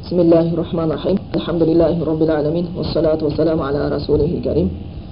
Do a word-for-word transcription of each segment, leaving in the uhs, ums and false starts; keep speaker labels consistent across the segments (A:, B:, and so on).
A: Bismillahirrahmanirrahim. Elhamdülillahi Rabbil alamin. Vessalatu vesselamu ala Rasulihil Kerim.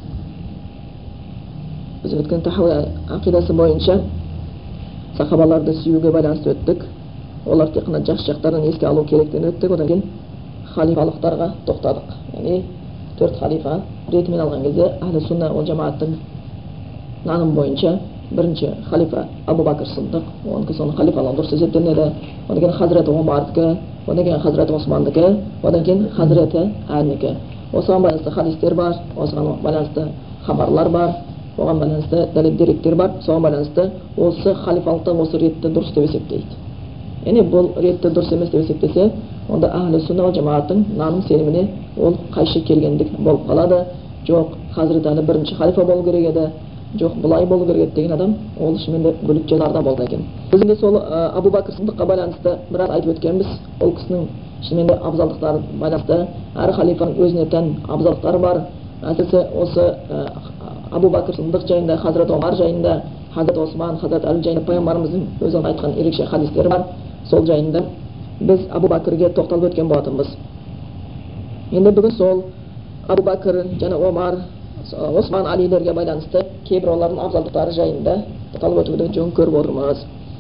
A: Biz өткен тахауи ақидасы бойынша сахабаларды сүюге байланысты өттік. Олар тек қана жақсы жақтарын еске алу керектігін өттік. Одан кейін халифалықтарға тоқтадық. Яғни төрт халифа ретімен алған кезде Ахлі сунна уал жамааттың наным бойынша бірінші халифа Абу Бакр Сиддиқ, оның соны халифалығын дұрыс есептенеді. Одан кейін Хазіреті Омардікі, одан кейін Хазіреті Османдікі, одан кейін Хазіреті Әлінікі. Осыған байланысты хадистер бар, осыған байланысты хабарлар бар, оған байланысты дәлел деректер бар. Соған байланысты осы халифалықты осы ретті дұрыс деп есептейді. Яғни бұл ретті дұрыс емес деп есептесе, онда Ахлі сунна уал жамааттың наным сеніміне ол қайшы келгендік болып қалады. Жоқ, Хазіреті Әлі бірінші халифа болу керек еді, жоқ бұлай болу керек деген адам ол шынымен бүлік жолдарда болды екен. Өзінде сол Абу Бакр Сиддиққа байланысты біраз айтып өткенбіз. Ол кісінің шынымен абзалдықтары байланысты әр халифаның өзіне тән абзалдықтары бар. Әсіресе осы Абу Бакр Сиддиқ жайында, Хазірет Омар жайында, Хазірет Осман, Хазірет Әли жайында пайғамбарымыздың өзінің айтқан ерекше хадистері бар. Сол жайында біз Абу Бакрге тоқталып өткен болатынбыз. Енді бүгін сол Абу Бакр және Омар, Осман, Алилерге байланысты кейбір олардың абзалдықтары жайында тоқталып өтуді жөн көріп отырмыз.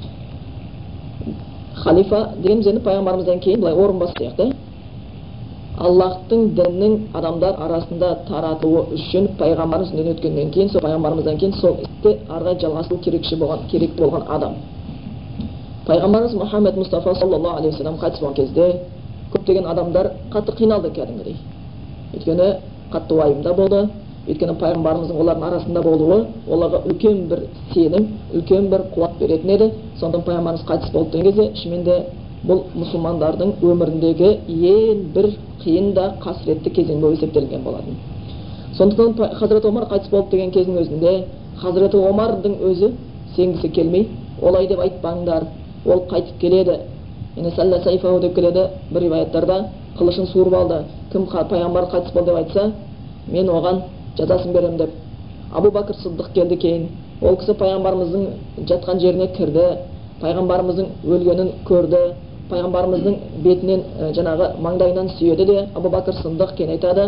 A: Халифа дегеніміз енді пайғамбарымыздан кейін былай орынбас сияқты. Аллахтың діннің адамдар арасында таратуы үшін пайғамбарымыз дүниеден өткеннен кейін, сол пайғамбарымыздан кейін сол істі арғай жалғастыру керекші болған, керек болған адам. Пайғамбарымыз Мұхаммед Мұстафа саллаллаху алейхи вассалам қайтыс болған кезде көптеген адамдар қатты қиналды кәдімгідей. Өйткені қатты уайымда болды. Өйткені пайғамбарымыздың олардың арасында болуы оларға үлкен бір сенім, үлкен бір қуат беретін еді. Сондықтан пайғамбарымыз қайтыс болды деген кезде шынымен бұл мұсылмандардың өміріндегі ең бір қиын да қасіретті кезең болып есептелген болатын. Сондықтан Хазірет Омар қайтыс болды деген кездің өзінде Хазірет Омардың өзі сенгісі келмей, олай деп айтпаңдар, ол қайтып келеді. Енді сәллә сайфау деп келеді бір риwаяттарда, қылышын суырып алды. Кім пайғамбар қайтыс болды деп айтса, мен оған жазасын берем деп. Абу Бакр Сиддиқ келді кейін. Ол кісі пайғамбарымыздың жатқан жеріне кірді, пайғамбарымыздың өлгенін көрді, пайғамбарымыздың бетінен жаңағы маңдайынан сүйеді де, Абу Бакр Сиддиқ кейін айтады,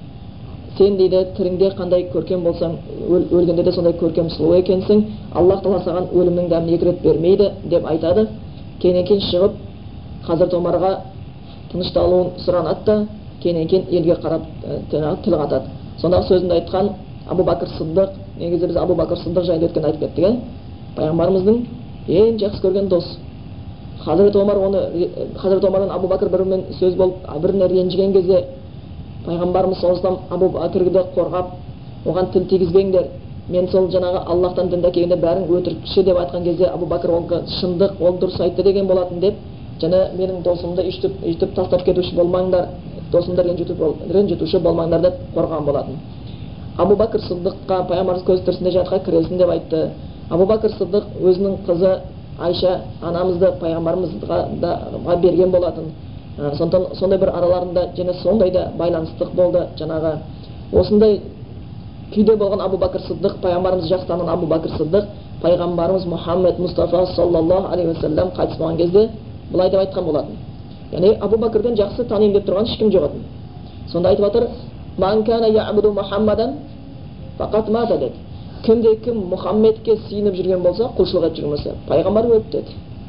A: сен дейді тіріңде қандай көркем болсаң, өлгенде де сондай көркем сұлу екенсің, Аллах тағала саған өлімнің дәмін екі рет бермейді деп айтады. Кейіннен кейін шығып Хазірет Омарға тынышталуын сұранады да, кейіннен кейін елге қарап тіл қатады. Сондағы сөзінде айтқан Абу Бакр Сиддиқ, негізі біз Абу Бакр Сиддиқ жайында өткен айтып кеттік, пайғамбарымыздың ең жақсы көрген дос. Хазірет Омар оны Хазірет Омардан Абу Бакр бірімен сөз болып, біріне ренжіген кезде пайғамбарымыз солыстан Абу Бакрды қорғап, оған тіл тигізбеңдер. Мен сол жаңағы Аллахтан дінді келгенде бәрің өтірікші деп айтқан кезде Абу Бакр ол шындық, ол дұрыс айтты деген болатын деп, және менің досымды үйтіп тастап кетуші болмаңдар, досымды ренжітуші болмаңдар деп қорған болатын. Абу Бакр Сиддиққа пайғамбарымыз көз тірісінде жатқа кіресін деп айтты. Абу Бакр Сиддиқ өзінің қызы Айша анамызды пайғамбарымызға берген болатын. Сондықтан сондай бір араларында және сондай да байланыстық болды. Жаңағы осындай күйде болған Абу Бакр Сиддиқ, пайғамбарымыз жақсы таныған Абу Бакр Сиддиқ, пайғамбарымыз Мұхаммед Мұстафа саллаллаху алейхи вассалам қайтыс болған кезде былай деп айтқан болатын. Яғни Абу Бакрден жақсы танимын деп тұрған ешкім жоқ еді. Сонда айтып жатыр, "Ман кана яъбуду Мухаммадан фақат мата" деді. Кімде кім Мұхаммедке сиініп жүрген болса, құлшылық етіп жүрген болса, пайғамбар өлді деді.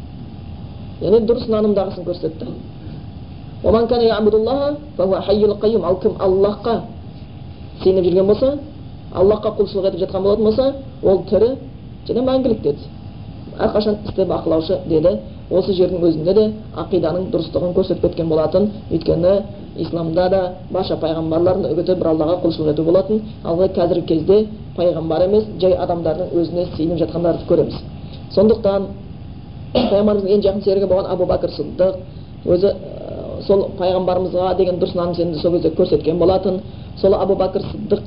A: Яғни дұрыс нанымдағысын көрсетті. "Оман кана яъбудуллаха фахуа хайюл қайюм", ал кім Аллахқа сиініп жүрген болса, Аллахқа құлшылық етіп жатқан болатын болса, ол тірі және мәңгілік деді. Әрқашан істі бақылаушы деді. Осы жердің өзінде де ақиданың дұрыстығын көрсетіп кеткен болатын. Өйткені исламда да барша пайғамбарлардың үгіті бір Аллаға құлшылық ету болатын. Ал қазіргі кезде пайғамбар емес, жай адамдардың өзіне сиініп жатқандарды көреміз. Сондықтан пайғамбарымыздың ең жақын серігі болған Абу Бакр Сиддиқ өзі сол пайғамбарымызға деген дұрыс наным сенімді сол кезде көрсеткен болатын. Сол Абу Бакр Сиддиқ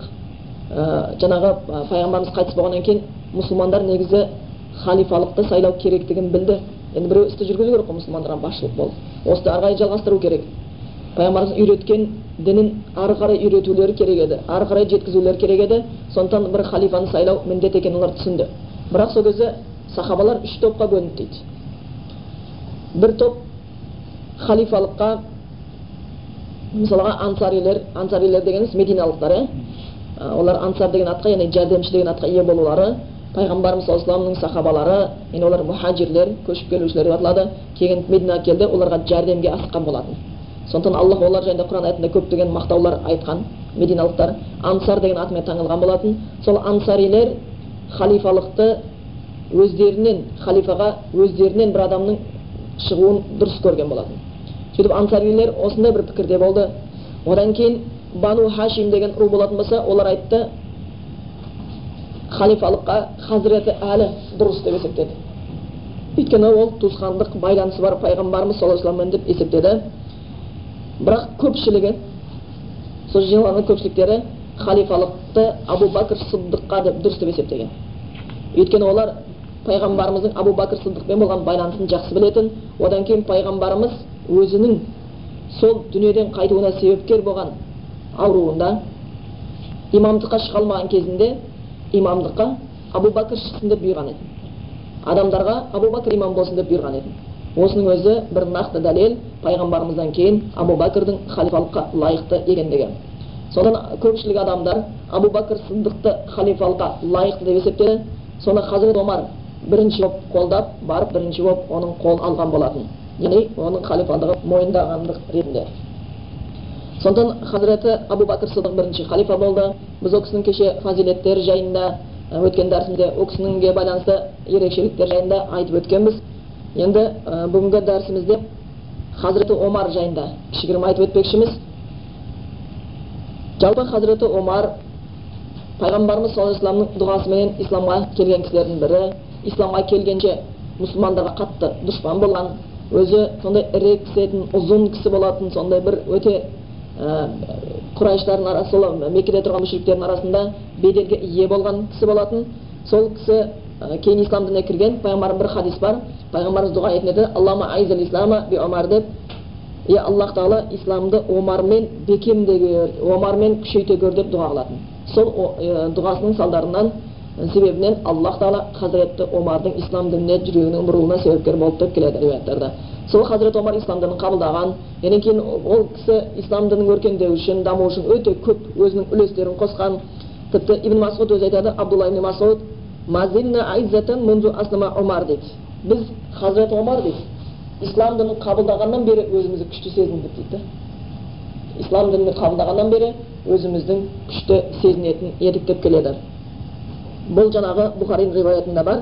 A: жаңағы пайғамбарымыз қайтыс болғаннан кейін мұсылмандар негізі халифалықты сайлау керектігін білді. Енді біреу істі жүргізу керек қой, мұсылмандарға басшылық болып. Осыны ары қарай жалғастыру керек. Пайғамбарымыз үйреткен дінін ары қарай үйретулері керек еді, ары қарай жеткізулері керек еді. Сондықтан бір халифаны сайлау міндет екенін олар түсінді. Бірақ сол кезде сахабалар үш топқа бөлінді дейді. Бір топ халифалыққа мисалга ансарилер, ансарилер дегенimiz мединалыктар, э? Олар ансар деген атка, яғни жардамчы деген атка ие болулары, пайгамбарыбыз саллаллаху алейхи ва салламның сахабалары, яғни олар мухаҗирлер, көчүп келүүчүлөр деп аталады, келген Мединага келди, оларга жардамга аскан болатын. Сондықтан Аллах олар жайында Құран аятында көптеген мақтаулар айтқан. Мединалықтар ансар деген атымен таңылған болатын. Сол ансарилер халифалықты өздерінен, халифаға өздерінен бір адамның шығуын дұрыс көрген болатын. Сөйтіп ансарилер осындай бір пікірде болды. Одан кейін Бану Хашим деген ру болатын болса, олар айтты, халифалыққа Хазіреті әлі дұрыс деп есептеді. Өйткені ол туысқандық байланысы бар пайғамбарымыз саллаллаху алейхи ва салламмен деп есептеді. Бірақ көпшілігі, сол жиналған көпшіліктері халифалықты Абу Бакр Сыддыққа деп дұрыс деп есептеген. Өйткені олар пайғамбарымыздың Абу Бакр Сыддықпен болған байланысын жақсы білетін, одан кейін пайғамбарымыз өзінің сол дүниеден қайтуына себепкер болған ауруында имамдыққа шыға алмаған кезінде имамдыққа Абу Бакр шықсын деп бұйырған еді. Адамдарға Абу Бакр имам болсын деп бұйырған еді. Осының өзі бір нақты дәлел пайғамбарымыздан кейін Абу Бакрдың халифалыққа лайықты екендігі. Содан көпшілік адамдар Абу Бакр Сыддықты халифалыққа лайықты деп есептеді. Соны Хазірет Омар бірінші боп қолдап, барып бірінші боп оның қол алған болатын. Яғни оның халифалығы мойындағандық ретінде. Сондықтан Хазіреті Абу Бакр Сыддық бірінші халифа болды. Біз ол кісінің кеше фазилеттері жайында өткен дәрісімізде ол кісініңге байланысты ерекшеліктер жайында айтып өткенбіз. Енді бүгінгі дәрісімізде Хазіреті Омар жайында кішігірім айтып өтпекшіміз. Жалпы Хазіреті Омар пайғамбарымыз саллаллаху алейхи ва салламның дұғасымен исламға келген кісілердің бірі. Исламға келгенше мұсылмандарға қатты дұшпан болған, өзі сондай ірі кісетін, ұзын кісі болатын, сондай бір өте Құрайыштардың арасында, Меккеде тұрған мүшриктердің арасында беделге ие болған кісі болатын. Сол кісі кейін ислам дініне кірген. Пайғамбардың бір хадис бар. Пайғамбарымыз дұға етеді: "Аллахума айзил ислама би Омар" деп. "Е Аллах Тағала исламды Омармен бекемде көр, Омармен күшейте көр" деп дұға қылатын. Сол дұғасының салдарынан, себебінен Аллах Тағала Хазіретті Омардың ислам дініне жүрегінің бұрылуына себепкер болып деп келеді риwаяттарда. Сол Хазірет Омар ислам дінін қабылдаған. Яғни кейін ол кісі ислам дінінің өркендеуі үшін, дамуы үшін өте көп өзінің үлестерін қосқан. Тіпті Ибн Масуд өзі айтады, Абдулла ибн Масуд: "Мазинна айззатан мунзу аслама Омар" дейді. Біз Хазірет Омар дейді, ислам дінін қабылдағаннан бері өзімізді күшті сезіндік дейді. Ислам дінін қабылдағаннан бері өзіміздің күшті сезінетін едік деп келеді. Бұл жаңағы Бұхаридің риwayatында бар.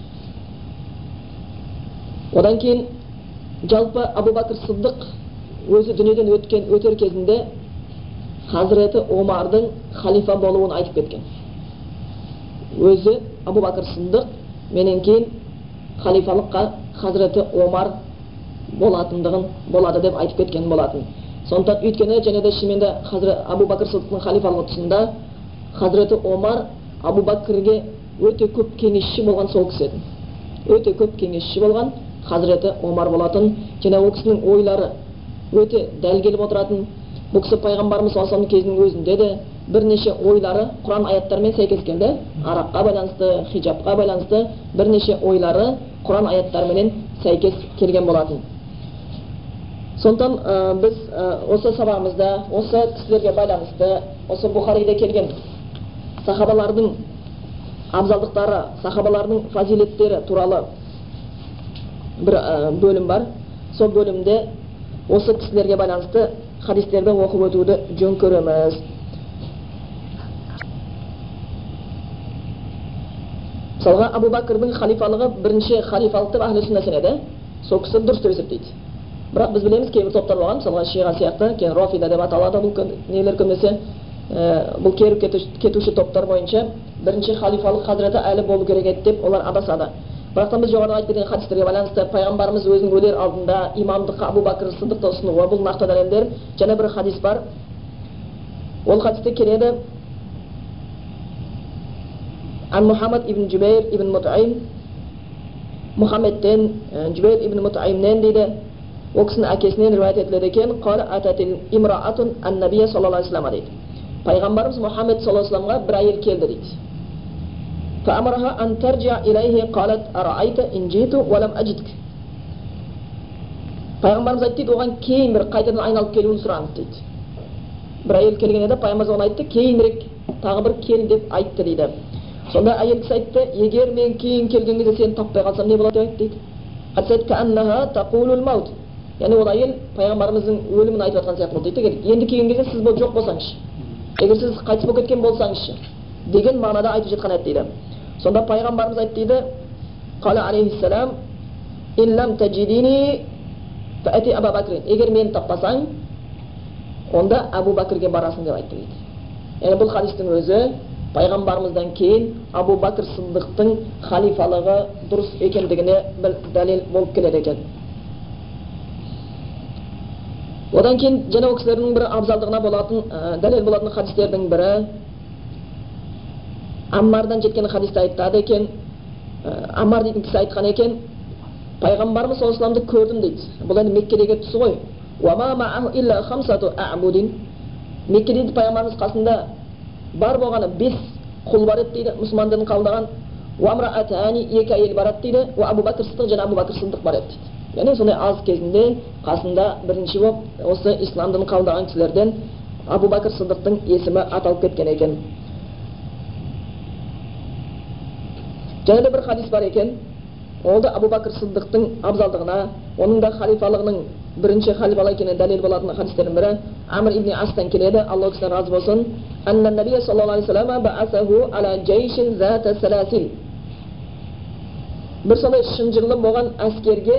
A: Одан кейін жалпы Абу Бакр Сыддық өзі дүниеден өткен өтер кезінде Хазіреті Омардың халифа болуын айтып кеткен. Өзі Абу Бакр Сыддық менен кейін халифалыққа Хазіреті Омар болатындығын болады деп айтып кеткен болатын. Сондықтан өйткені және де шынымен Хазірет Абу Бакр Сыддықтың халифалығы тұсында Хазіреті Омар Абу Бакрге өте көп кеңесші болған сол кісі еді. Өте көп кеңесші болған Хазіреті Омар болатын. Және ол кісінің ойлары өте дәл келіп отыратын. Бұл кісі пайғамбарымыз саллаллаху алейхи ва салламның кезінің өзінде де бірнеше ойлары Құран аяттарымен сәйкес келді. Араққа байланысты, хиджабқа байланысты бірнеше ойлары Құран аяттарымен сәйкес келген болатын. Сондықтан біз осы сабағымызда осы кісілерге байланысты, осы Бұхариде келген сахабалардың абзалдықтары, сахабалардың фазилеттері туралы бір бөлім бар. Сол бөлімде осы кісілерге байланысты хадистерді оқып өтуді жөн көреміз. Мысалға Абу Бакрдың халифалығы бірінші халифалық деп ахлі сүнна сенеді. Сол кісі дұрыс деп есептейді. Бірақ біз білеміз, кейбір топтар болған, мысалға Шиға сияқты, кейін Рафида деп аталады бұл нелер көбінесе. Бұл керіп кетуші топтар бойынша бірінші халифалық Хазіреті әлі болу керек еді деп олар адасады. Бірақтан біз жоғарыда айтып берген хадистерге байланысты пайғамбарымыз өзінің өлер алдында имамдыққа Абу Бакр Сыддықты ұсынуы, бұл нақты дәлелдер. Және бір хадис бар. Ол хадисте келеді: Ан Мухаммад ибн Джубейр ибн Мутайм, Мұхаммедтен, Джубейр ибн Мутаймнен дейді. Ол кісінің әкесінен риwayat етіледі екен: "Қала ататил имраатун ан-набия саллаллаху алейхи ва саллам" дейді. Пайғамбарымыз Мұхаммед саллаллаху алейхи ва салламға бір әйел келді дейді. فأمرها أن ترجع إليه قالت أرأيت إن جئت ولم أجدك. Пайғамбарымыз айтты дейді, оған кейін бір қайтадан айналып келуін сұранды дейді. бір әйел келген еді, пайғамбар оған айтты, кейінірек тағы бір кел деп айтты дейді. Сонда әйел кісі айтты, егер мен кейін келген кезде сені таппай қалсам не болады деп дейді. Хадис айтты, кәаннаха тақулул маут. Яғни ол әйел пайғамбарымыздың өлімін айтып жатқан сияқты болды дейді. Енді келген кезде сіз жоқ болсаңызшы, егер сіз қайтыс болып кеткен болсаңызшы деген мағынада айтып жатқан еді дейді. Сонда пайғамбарымыз айтты дейді, қала алейхиссалам, ин лам таджидини фаати Абу Бакр. Егер мені таппасаң, онда Абу Бәкірге барасың деп айтты дейді. Яғни бұл хадистің өзі пайғамбарымыздан кейін Абу Бәкір Сыддықтың халифалығы дұрыс екендігіне бір дәлел болып келеді екен. Одан кейін және ол кісілердің бір абзалдығына болатын дәлел болатын хадистердің бірі Аммардан жеткен хадисте айтады екен. Аммар дейтін кісі айтқан екен, пайғамбарымыз саллаллаху алейхи вассаламды көрдім дейді. Бұл енді Меккедегі тұсы ғой. Уама мааху илля хамсату а'будин. Меккеде пайғамбарымыз қасында бар болғаны бес құл бар еді дейді, мұсылмандардың қабылдаған. Уамраатани, екі әйел бар еді дейді. Уа Абу Бәкір Сыддық және Абу Бәкір Сыддық бар еді дейді. Яғни сондай аз кезінде қасында бірінші болып осы исламдың қабылдаған кісілерден Абу Бәкір Сыддықтың есімі аталып кеткен екен. Және де бір хадис бар екен. Ол да Абу Бәкір Сыддықтың абзалдығына, оның да халифалығының бірінші халифалы екеніне дәлел болатын хадистердің бірі Амр ибн Астан келеді, Аллах кісіден разы болсын. Анна набия саллаллаху алейхи вассалам баасаху ала джейшин зата саласил. Бір сондай шынжырлы болған әскерге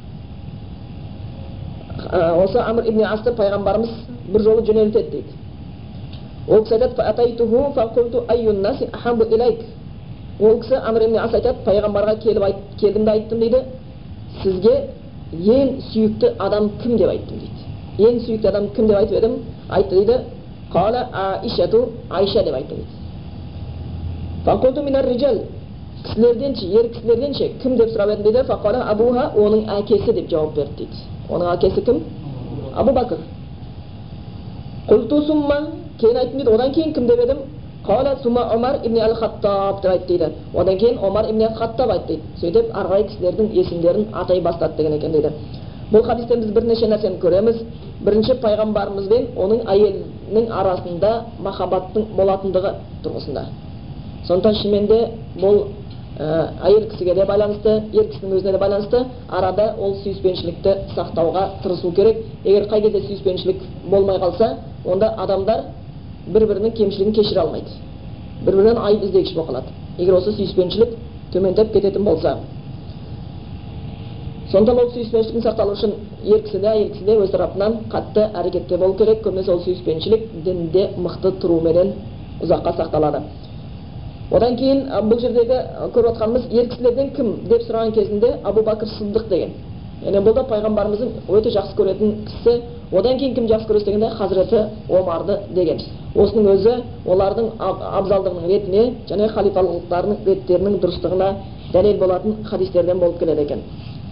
A: осы Амр ибн Асты пайғамбарымыз бір жолы жөнелтеді дейді. Ол кісі айтады, фаатайтуху фақулту айюн наси ахабу илайк. Ол кісі Амр ибн Ас айтады, пайғамбарға келіп айт, келдім де айттым дейді, сізге ең сүйікті адам кім деп айттым дейді. Ең сүйікті адам кім деп айтып едім? Айтты дейді, қала Аишату, Айша деп айтты дейді. Фақулту минар риджал, кісілерденші, ер кісілерденші кім деп сұрап едім дейді. Фақала Абуха, оның әкесі деп жауап берді дейді. Оның әкесі кім? Абу Бәкір. Құлту сумма, кейін айттым дейді, одан кейін кім деп едім? Қала сумма Омар ибн ал-Хаттаб деп айтты дейді. Одан кейін Омар ибн ал-Хаттаб айтты дейді. Сөйтіп арғай кісілердің есімдерін атай бастады деген екен дейді. Бұл хадистен біз бірнеше нәрсені көреміз. Бірінші, пайғамбарымыз бен оның әйелінің арасында махаббаттың болатындығы тұрғысында. Сондықтан шынымен де бұл әйел кісіге де байланысты, ер кісінің өзіне де байланысты, арада ол сүйіспеншілікті сақтауға тырысу керек. Егер қай кезде сүйіспеншілік болмай қалса, онда адамдар бір-бірінің кемшілігін кешіре алмайды. Бір-бірінен айып іздегіш болып қалады. Егер осы сүйіспеншілік төмендеп кететін болса. Сондықтан ол сүйіспеншіліктің сақталу үшін ер кісі де, әйел кісі де өз тарапынан қатты әрекетте болу керек. Көбінесе ол сүйіспеншілік дінде мықты тұруменен ұзаққа сақталады. Одан кейін бұл жердегі көріп отқанымыз ер кісілерден кім деп сұраған кезінде Абу Бәкір Сыддық деген. Яғни бұл да пайғамбарымыздың өте жақсы көретін кісі. Одан кейін кім жақсы көреді дегенде Хазіреті Омарды деген. Осының өзі олардың абзалдығының ретіне және халифалықтарының реттерінің дұрыстығына дәлел болатын хадистерден болып келеді екен.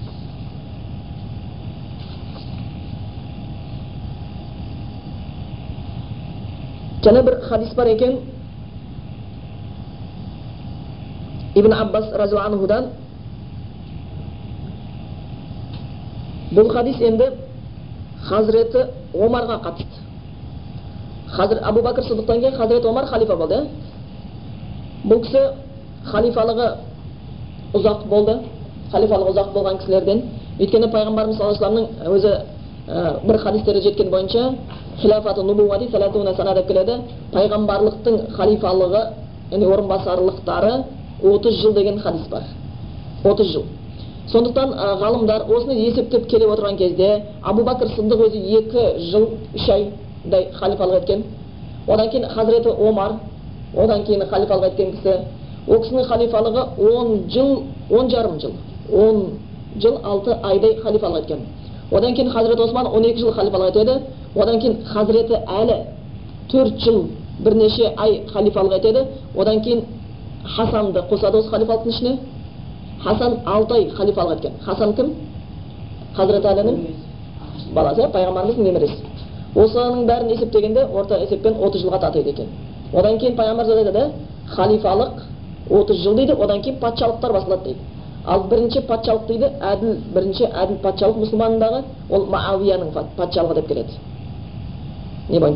A: Және бір хадис бар екен. Ибн Аббас разиаллаху анхудан. Бұл хадис енді Хазіреті Омарға қатысты. Хазір Абу Бәкір Сыддықтан кейін Хазіреті Омар халифа болды. Бұл кісі халифалығы ұзақ болды. Халифалығы ұзақ болған кісілерден. Өйткені пайғамбарымыз саллаллаху алейхи вассаламның өзі бір хадистері жеткен бойынша хилафату нубувати салатуна сана деп келеді. Пайғамбарлықтың халифалығы, яғни орынбасарлықтары отыз жыл деген хадис бар. отыз жыл. Сондықтан ғалымдар осыны есептеп келе отырған кезде Абу Бәкір Сыддық өзі екі жыл, үш айдай халифалық еткен. Одан кейін Хазіреті Омар, одан кейін халифалық еткен кісі. Ол кісінің халифалығы он жыл, он жарым жыл. он жыл, алты айдай халифалық еткен. Одан кейін Хазіреті Осман он екі жыл халифалық етеді. Одан кейін Хазіреті Әлі төрт жыл, бірнеше ай халифалық етеді. Одан кейін Хасанды қосады осы халифалықтың ішіне. Хасан алты ай халифалық еткен. Хасан кім? Хазіреті Әлінің баласы, пайғамбарымыздың немересі. Осының бәрін есептегенде орта есеппен отыз жылға татиды екен. Одан кейін пайғамбарымыз айтады, халифалық отыз жыл дейді, одан кейін патшалықтар басылады дейді. Ал бірінші патшалық дейді, әділ, бірінші әділ патшалық мұсылмандағы, ол Муавияның патшалығы деп келеді. Не бойынша?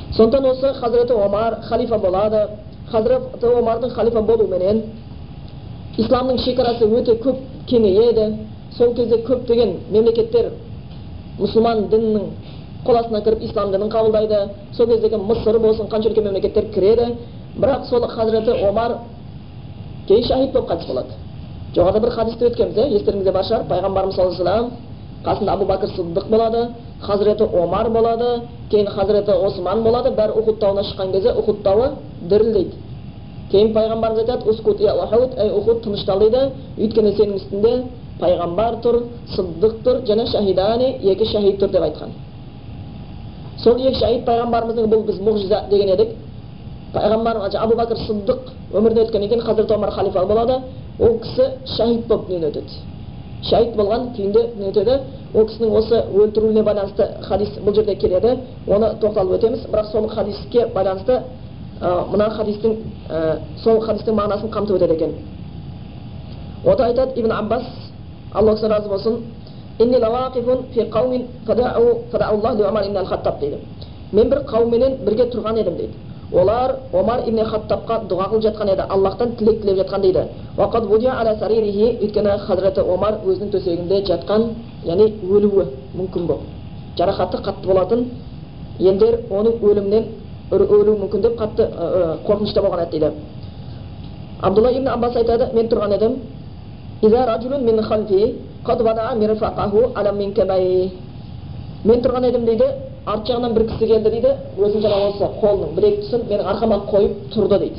A: Сондықтан осы Хазіреті Омар халифа болады. Хазіреті Омардың халифа болу менен исламның шекарасы өте көп кеңейеді. Сол кезде көптеген мемлекеттер мұсылман дінінің қол астына кіріп ислам дінін қабылдайды. Сол кездегі Мысыр болсын, қанша үлкен мемлекеттер кіреді. Бірақ сол Хазіреті Омар кейін шахид болып қайтыс болады. Жоғарыда бір хадисті өткенбіз, естеріңізде бар шығар. Пайғамбарымыз саллаллаху алейхи ва саллям қасында Абу Бәкір Сыддық болады, Хазіреті Омар болады, кейін Хазіреті Осман болады. Бәрі Ухуд тауына шыққан кезде Ухуд тауы дірілдейді. Кейін пайғамбарымыз айтады: "Ускут я Ухуд, ей Ухуд, тыныштал" дейді. Өйткені сенің үстінде пайғамбар тұр, Сыддық тұр, және шахидани, екі шахид тұр деп айтқан. Сол екі шахид пайғамбарымыздың, бұл біз мұғжиза деген едік. Пайғамбар Абу Бәкір Сыддық өмірден өткеннен кейін Хазіреті Омар халифа болады. Ол кісі шахид болып дүниеден өтеді. Шахид болған күйінде дүниеден өтеді. Ол кісінің осы өлтірілуіне байланысты хадис бұл жерде келеді. Оны тоқталып өтеміз. Бірақ сол хадиске байланысты мына хадистің сол хадистің мағынасын қамтып өтеді екен. Ода айтады Ибн Аббас, Аллах өзі разы болсын, "Инни лавақифун фи қаумин фадау фадауллах ли Омар ибн ал-Хаттаб" дейді. Мен бір қауменен бірге тұрған едім дейді. Олар Омар ибн Хаттабқа дұға қылып жатқан еді, Аллахтан тілек тілеп жатқан дейді. Вақад вудия аля саририхи, өйткені Хазіреті Омар өзінің төсегінде жатқан, яғни өлуі мүмкін болып. Жарақаты қатты болатын, елдер оның өлімнен өлуі мүмкін деп қатты қорқынышта болған еді дейді. Абдулла ибн Аббас айтады: "Мен тұрған едім. Иза ражулун мин халфи қад вадаа мирфақаху аля минкабай." Мен тұрған едім дейді, арт жағынан бір кісі келді дейді, өзінің жаңа осы қолының бір екі тұсын менің арқама қойып тұрды дейді.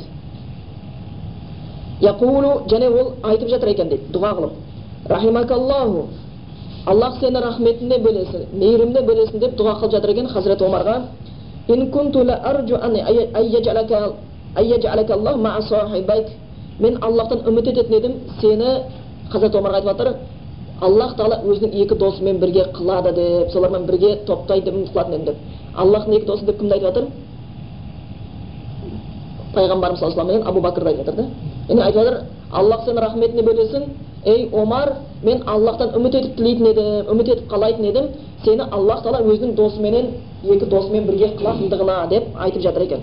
A: Яқулу, және ол айтып жатыр екен дейді, дұға қылып: "Рахимакаллаху, Аллах сені рахметіне бөлесін, мейіріміне бөлесін" деп дұға қылып жатыр екен Хазіреті Омарға. "Ин кунту ла арджу ан айяджалака айяджалака Аллах ма'a сахибайк." Мен Аллахтан үміт ететін едім, сені, Хазіреті Омарға айтып жатыр, Аллах Тағала өзінің екі досымен бірге қылады деп, солармен бірге топтайды, үміт қылатын едім деп. Аллахтың екі досы деп кімді айтып жатыр? Пайғамбарымыз саллаллаху алейхи ва саллям мен Абу Бәкірді айтып жатыр да. Яғни айтып жатыр, Аллах сені рахметіне бөлесін, ей Омар, мен Аллахтан үміт етіп тілейтін едім, үміт етіп қалайтын едім, сені Аллах Тағала өзінің досыменен, екі досымен бірге қылатындығына деп айтып жатыр екен.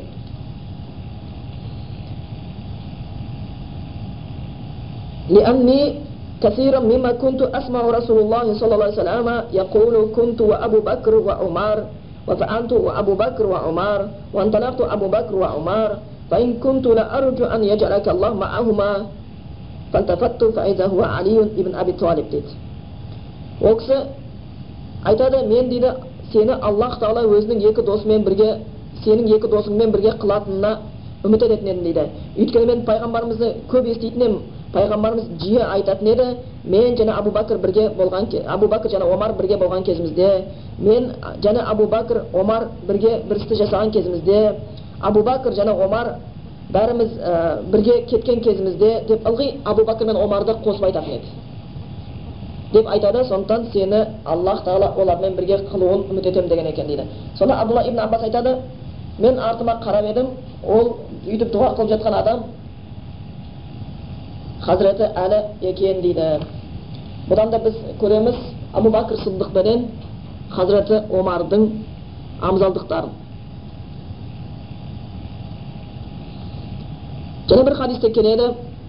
A: Лианни كثيرا مما كنت أسمع رسول الله صلى الله عليه وسلم يقول كنت وأبو بكر وعمر وفعلت وأبو بكر وعمر وانطلقت أبو بكر وعمر فإن كنت لأرجو أن يجعلك الله معهما فالتفت فإذا هو علي بن أبي طالب дейді. Ол кісі айтады, мен дейді, сені Аллах Тағала өзінің екі досымен бірге, сенің екі досыңмен бірге қылатынына үміт ететін едім дейді. Өйткені мен пайғамбарымызды көп еститін едім. Пайғамбарымыз жиі айтатын еді, мен және Абу Бәкір бірге болған, Абу Бәкір және Омар бірге болған кезімізде, мен және Абу Бәкір, Омар бірге бір істі жасаған кезімізде, Абу Бәкір және Омар бәріміз бірге кеткен кезімізде деп ылғи Абу Бәкір мен Омарды қосып айтатын еді. Деп айтады, сондықтан сені Аллах Тағала олармен бірге қылуын үміт етемін деген екен дейді. Сонда Абдулла ибн Аббас айтады, мен артыма қарап едім, ол үйтіп дұға қылып жатқан адам Хазіреті әлі екен дейді. Бұдан да біз көреміз Абу Бәкір Сыддық бенен Хазіреті Омардың амзалдықтарын. Және бір хадисте келеді,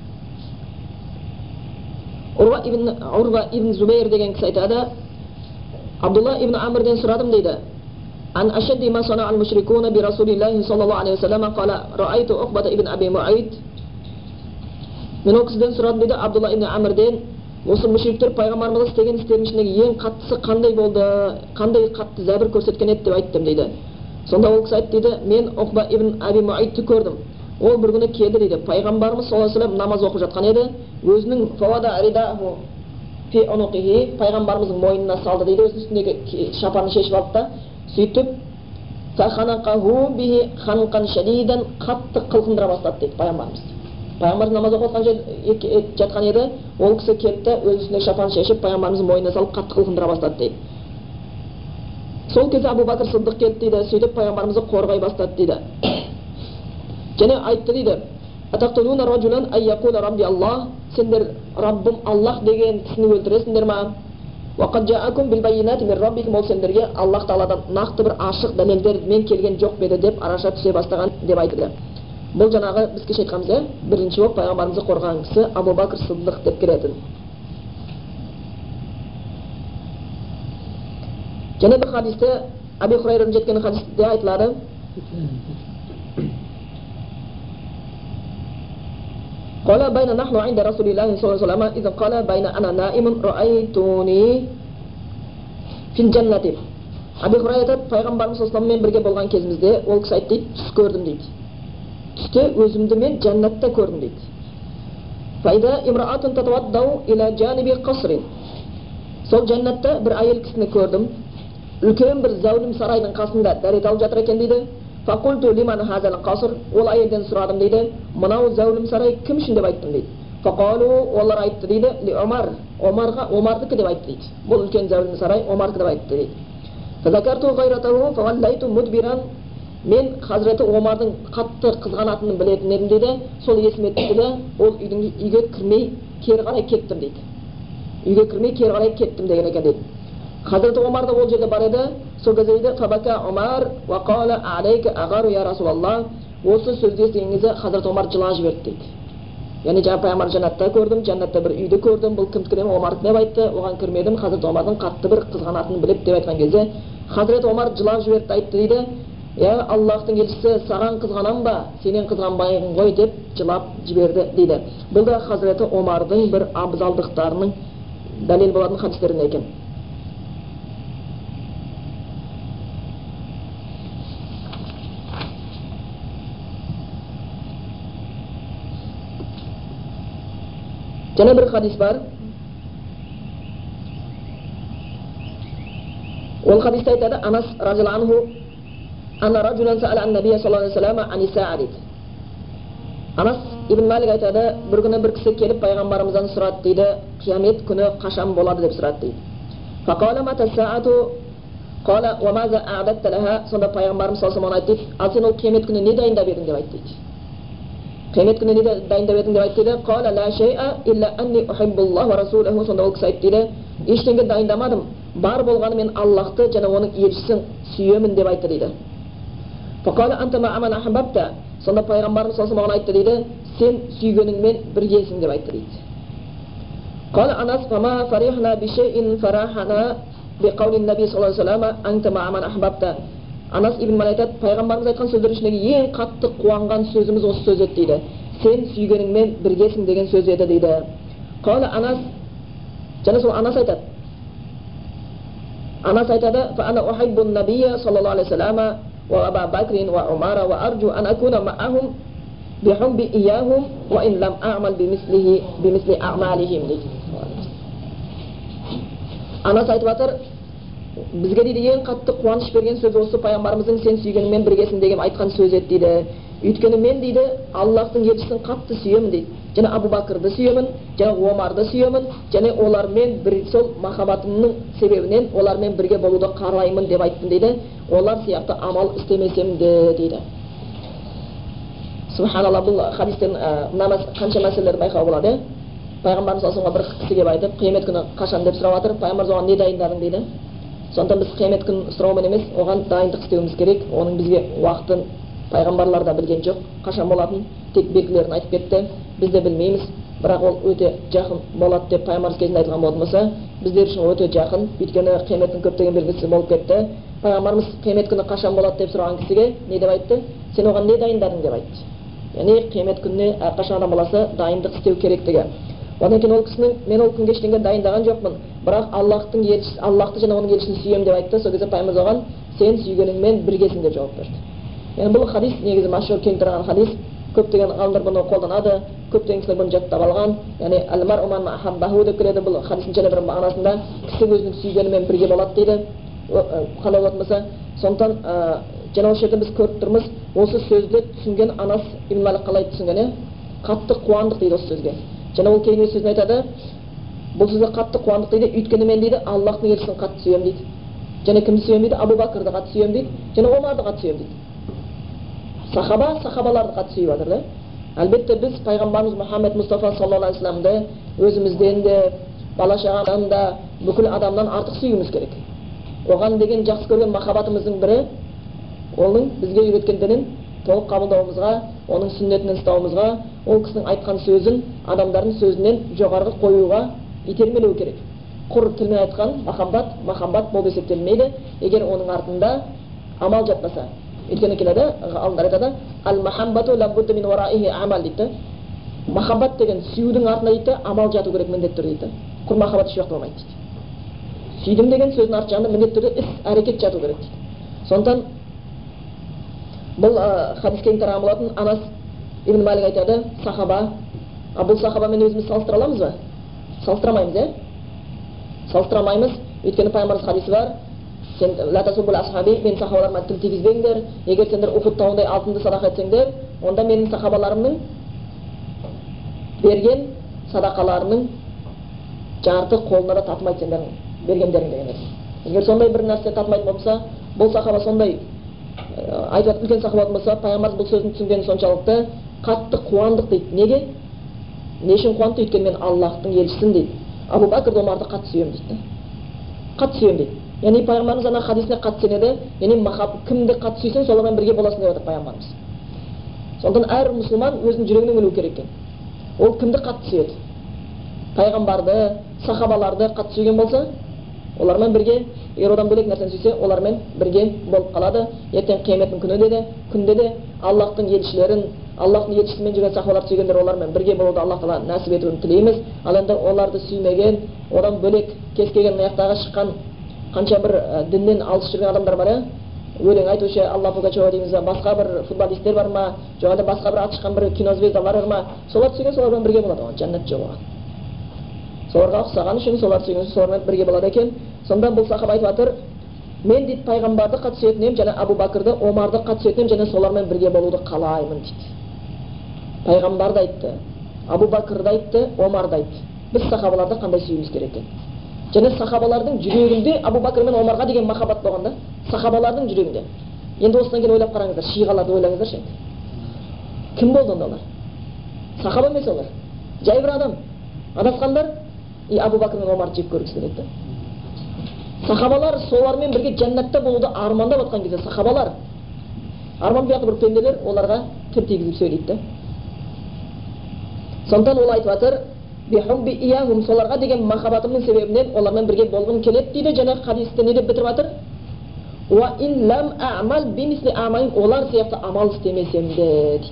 A: Урва ибн, Урва ибн Зубейр деген кісі айтады, Абдулла ибн Амрден сұрадым дейді. Ан ашадди ма сана ал мушрикуна би Расулиллахи саллаллаху алейхи ва саллам қала раайту Уқбата ибн Аби Муайд. Мен ол кісіден сұрадым дейді, Абдулла ибн Амрден, осы мүшриктер пайғамбарымыз істеген істердің ішіндегі ең қаттысы қандай болды, қандай қатты зәбір көрсеткен еді деп айттым дейді. Сонда ол кісі айтты дейді, мен Уқба ибн Аби Муайдты көрдім. Ол бір күні келді дейді, пайғамбарымыз саллаллаху алейхи ва саллям намаз оқып жатқан еді, өзінің фавада ридаху фи унуқихи, пайғамбарымыздың мойнына салды дейді, өзінің үстіндегі шапанын шешіп алды да, сөйтіп фаханақаху бихи ханқан шадидан, қатты қылқындыра бастады дейді пайғамбарымыз. Пайғамбарымыз намаз оқып жатқан еді, ол кісі кетті, өз үстіндегі шапанын шешіп пайғамбарымыздың мойнына салып қатты қылқындыра бастады дейді. Сол кезде Абу Бәкір Сыддық келді дейді, сөйтіп пайғамбарымызды қорғай бастады дейді. Және айтты дейді, атақтулуна раджулан ай яқула рабби Аллах, сендер Раббым Аллах деген кісіні өлтіресіңдер ма? وقد جاءكم بالبينات من ربكم, ол сендерге Аллах Тағаладан нақты бір ашық дәлелдермен келген жоқ беді деп араша түсе бастаған деп айтылды. Бұл жаңағы біз кеше айтқанбыз, иә, бірінші болып пайғамбарымызды қорғаған кісі Абу Бакр Сыддық деп келетін. Және бір хадисте, Аби Хурайрадан жеткен хадисте айтылады, قال بين نحن عند رسول الله صلى الله عليه وسلم إذا قال بين أنا نائم رأيتوني في الجنة. Аби Хурайра айтады, пайғамбарымыз саллаллаху алейхи ва салляммен бірге болған кезімізде ол кісі айтты дейді, түс көрдім дейді. Түсте өзімді мен жәннатта көрдім дейді. Файда имраатун татаваддау иля джаниби қасрин. Сол жәннатта бір әйел кісіні көрдім. Үлкен бір зәулім сарайдың қасында дәрет алып жатыр екен дейді. Фақулту лиман хазал қаср. Ол әйелден сұрадым дейді. Мынау зәулім сарай кім үшін деп айттым дейді. Фақалу, олар айтты дейді, ли Омар, Омарға, Омардікі деп айтты дейді. Бұл үлкен зәулім сарай Омардікі деп айтты дейді. Фазакарту ғайратаху фаваллайту мудбиран. Мен Хазіреті Омардың қатты қызғанатынын білетін едім дейді. Сол есіме түсті де, ол үйдің үйге кірмей кері қарай кеттім дейді. Үйге кірмей кері қарай кеттім деген екен дейді. Хазіреті Омар да ол жерде бар еді. Сол кезде дейді, фабака Омар ва қала алейка ағару я Расулаллах. Осы сөзді естігенде Хазіреті Омар жылап жіберді дейді. Яғни жаңа пайғамбар жәннатта көрдім, жәннатта бір үйді көрдім, бұл кімдікі деп Омардікі деп айтты, оған кірмедім, Хазіреті Омардың қатты бір қызғанатынын біліп деп айтқан кезде, Хазіреті Омар жылап жіберді айтты дейді. Я Аллахтың елшісі, саған қызғанам ба, сенен қызғанбаймын ғой деп жылап жіберді дейді. Бұл да Хазіреті Омардың бір абзалдықтарының дәлел болатын хадистерінен екен. Және бір хадис бар. Ол хадисте айтады, Анас разияллаху анху Анна раджулан саала ан-набия саллаллаху алейхи ва саллям ани саа дейді. Анас ибн Малик айтады, бір күні бір кісі келіп пайғамбарымыздан сұрады дейді, қиямет күні қашан болады деп сұрады дейді. Фақала мата саату қала ва маза аъдатта лаха. Сонда пайғамбарымыз саллаллаху алейхи ва саллям айтты, ал сен ол қиямет күні не дайындап едің деп айтты дейді. Қиямет күні не дайындап едің деп айтты дейді. Қала ла шай'a илля анни ухиббуллах ва расулаху. Сонда ол кісі айтты дейді, ештеңе дайындамадым, бар болғаны мен Аллахты және оның елшісін сүйемін деп айтты дейді. Фақала анта ма аман ахбабта. Сонда пайғамбарымыз саллаллаху алейхи ва саллям айтты дейді, сен сүйгеніңмен біргесің деп айтты дейді. Қала Анас фама фарихна би шай'ин фарахана би қаули наби саллаллаху алейхи ва саллям анта ма аман ахбабта. Анас ибн Малик айтады, пайғамбарымыз айтқан сөздер ішіндегі ең қатты қуанған сөзіміз осы сөз еді дейді. Сен сүйгеніңмен біргесің деген сөз еді дейді. Қала Анас, және сол Анас айтады. Анас айтады, фа ана ухиббу набия саллаллаху алейхи ва саллям ва Аба Бакрин ва Умара ва арджу ан акуна маахум би хубби иyyahum ва ин лам а'мал би мислихи би мисли а'малихим дейді. Анас айтып жатыр, бізге дейді ең қатты қуаныш берген сөз осы пайғамбарымыздың сен сүйгеніңмен біргесің деген айтқан сөз еді дейді. Өйткені мен дейді Аллахтың елшісін қатты сүйемін дейді. Және Абу Бакрды сүйемін, және Омарды сүйемін, және олармен бір сол махаббатымның себебінен олармен бірге болуды қалаймын деп айттым дейді. Олар сияқты амал істемесем де дейді. Субханалла, бұл хадистен қанша мәселелер байқауға болады. Пайғамбарымыз саллаллаху алейхи ва саллям бір кісіге айтып, қиямет күні қашан деп сұрап жатыр. Пайғамбарымыз оған не дайындадың дейді. Сондықтан біз қиямет күнін сұраумен емес, оған дайындық істеуіміз керек. Оның бізге уақытын пайғамбарлар да білген жоқ, қашан болатын, тек белгілерін айтып кетті. Біз де білмейміз, бірақ ол өте жақын болады деп пайғамбарымыз кезінде айтқан болатын болса, біздер үшін өте жақын. Өйткені қияметтің көптеген белгісі болып кетті. Пайғамбарымыз қиямет күні қашан болады деп сұраған кісіге не деп айтты? Сен оған не дайындадың деп айтты. Яғни қиямет күніне әрқашан адам баласы дайындық істеу керектігі. Одан кейін ол кісінің мен ол күнге ештеңе дайындаған жоқпын, бірақ Аллахтың елшісі, Аллахты және оның елшісін сүйемін деп айтты. Сол кезде пайғамбарымыз оған сен сүйгеніңмен біргесің деп жауап берді. Яғни бұл хадис негізі машһур кең тараған хадис. Көптеген ғалымдар бұны қолданады, көптеген кісілер бұны жаттап алған. Яғни әл-мар'у ман ахаббаху деп келеді бұл хадистің және бір мағынасында кісі өзінің сүйгенімен бірге болады дейді. Қалай болатын болса, сондықтан жаңа осы жерде біз көріп тұрмыз, осы сөзді түсінген Анас ибн Малик қалай түсінген? Қатты қуандық дейді осы сөзге. Және ол кейінгі сөзін айтады, бұл сөзге қатты қуандық дейді, өйткені мен дейді Аллахтың елшісін қатты сүйемін дейді. Және кімді сүйемін дейді? Абу Бакрды қатты сүйемін дейді, және Омарды қатты сүйемін дейді. Сахаба, сахабаларды қатты сүйіп жатыр да. Әлбетте біз пайғамбарымыз Мұхаммед Мұстафа саллаллаху алейхи ва саллямды өзімізден де, бала шағамыздан да, бүкіл адамнан артық сүюіміз керек. Оған деген жақсы көрген махаббатымыздың бірі оның бізге үйреткен дінін толық қабылдауымызға, оның сүннетін ұстауымызға, ол кісінің айтқан сөзін адамдардың сөзінен жоғарғы қоюға итермелеу керек. Құр тілмен айтқан махаббат, махаббат болып есептелмейді, егер оның артында амал жатпаса. Өйткені келеді, ғалымдар айтады, ал-махаббату лабудда мин вараихи амал дейді. Махаббат деген сүюдің артында дейді, амал жату керек міндетті түрде дейді. Құр махаббат еш уақытта болмайды дейді. Сүйдім деген сөздің арты жағында міндетті түрде іс, әрекет жату керек дейді. Сондықтан бұл хадис кең тараған болатын. Анас ибн Малик айтады, сахаба, а бұл сахабамен өзіміз салыстыра аламыз ба? Салыстырамаймыз, е? Салыстырамаймыз, өйткені пайғамбарымыз хадисі бар, сен ла тасуббул асхаби, мен сахабаларыма тіл тигізбеңдер, егер сендер Ухуд тауындай алтынды садақа етсеңдер, онда менің сахабаларымның берген садақаларының жарты қолына да татымайды сендердің бергендерің деген нәрсе. Егер сондай бір нәрсе татымайтын болса, бұл сахаба сондай айтып үлкен сахаба болса, пайғамбарымыз бұл сөзін түсінгені соншалықты қатты қуандық дейді. Неге? Не үшін қуанды? Өйткені мен Аллахтың елшісін дейді. Абу Бәкір Омарды қатты сүйемін дейді. Қатты сүйемін дейді. Яғни пайғамбарымыз ана хадисіне қатты сенеді. Яғни махаббат кімді қатты сүйсең, солармен бірге боласың деп отыр пайғамбарымыз. Сондықтан әр мұсылман өзінің жүрегінен білуі керек екен. Ол кімді қатты сүйеді? Пайғамбарды, сахабаларды қатты сүйген болса, олармен бірге, егер одан бөлек нәрсені сүйсе, олармен бірге болып қалады. Ертең қияметтің күні де, күнде де Аллахтың елшілерін, Аллахтың елшісімен жүрген сахабаларды сүйгендер олармен бірге болуды Аллах Тағала нәсіп етуін тілейміз. Ал енді оларды сүймеген, одан бөлек кез келген аяқтағы шыққан қанша бір діннен алыс жүрген адамдар бар, өлең айтушы Алла Пугачева дейміз, басқа бір футболисттер бар ма, жоғарыда басқа бір аты шыққан бір кинозвездалар бар ма, соларды сүйген солармен бірге болады, оған жәннат жоқ оған. Соларға ұқсаған үшін соларды сүйген солармен бірге болады екен. Сонда бұл сахаба айтып жатыр, мен дейді пайғамбарды қатты сүйетін едім, және Абу Бәкірді, Омарды қатты сүйетін едім, және солармен бірге болуды қалаймын дейді. Пайғамбарды айтты, Абу Бәкірді айтты, Омарды айтты. Біз сахабаларды қандай сүюіміз керек екен? Және сахабалардың жүрегінде Абу Бәкір мен Омарға деген махаббат болғанда, сахабалардың жүрегінде. Енді осыдан кейін ойлап қараңыздар, шиғаларды ойлаңыздаршы енді. Кім болды онда олар? Сахаба емес олар. Жай бір адам. Адасқандар, и Абу Бәкір мен Омарды жек көргісі келеді. Сахабалар солармен бірге жәннатта болуды армандап отқан кезде сахабалар арман бұяқты бір пенделер оларға тіл тигізіп сөйлейді. Сондықтан ол айтып жатыр, бихубби иягум, соларға деген махаббатымның себебінен олармен бірге болғым келеді дейді. Жаңа хадисте не деп бітіріп жатыр? Ва ин лам а'мал бимисли амалин, олар сияқты амал істемесем де дейді.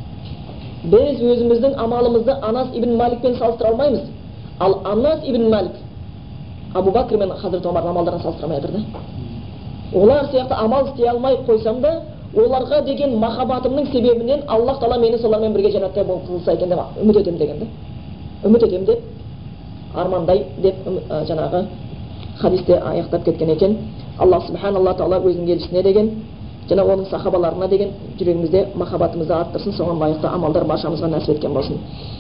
A: Біз өзіміздің амалымызды Анас ибн Маликпен салыстыра алмаймыз. Ал Анас ибн Малик Абу Бәкір мен Хазірет Омардың амалдарын салыстырмай жатыр да. Олар сияқты амал істей алмай қойсам да, оларға деген махаббатымның себебінен Аллах Тағала мені солармен бірге жәннатта болып қылса екен деп үміт етемін деген да. Үміт етемін деп, армандай деп жаңағы хадисте аяқтап кеткен екен. Аллах Субханалла Тағала өзінің елшісіне деген, және оның сахабаларына деген жүрегімізде махаббатымызды арттырсын, соған лайықты амалдар баршамызға нәсіп еткен болсын.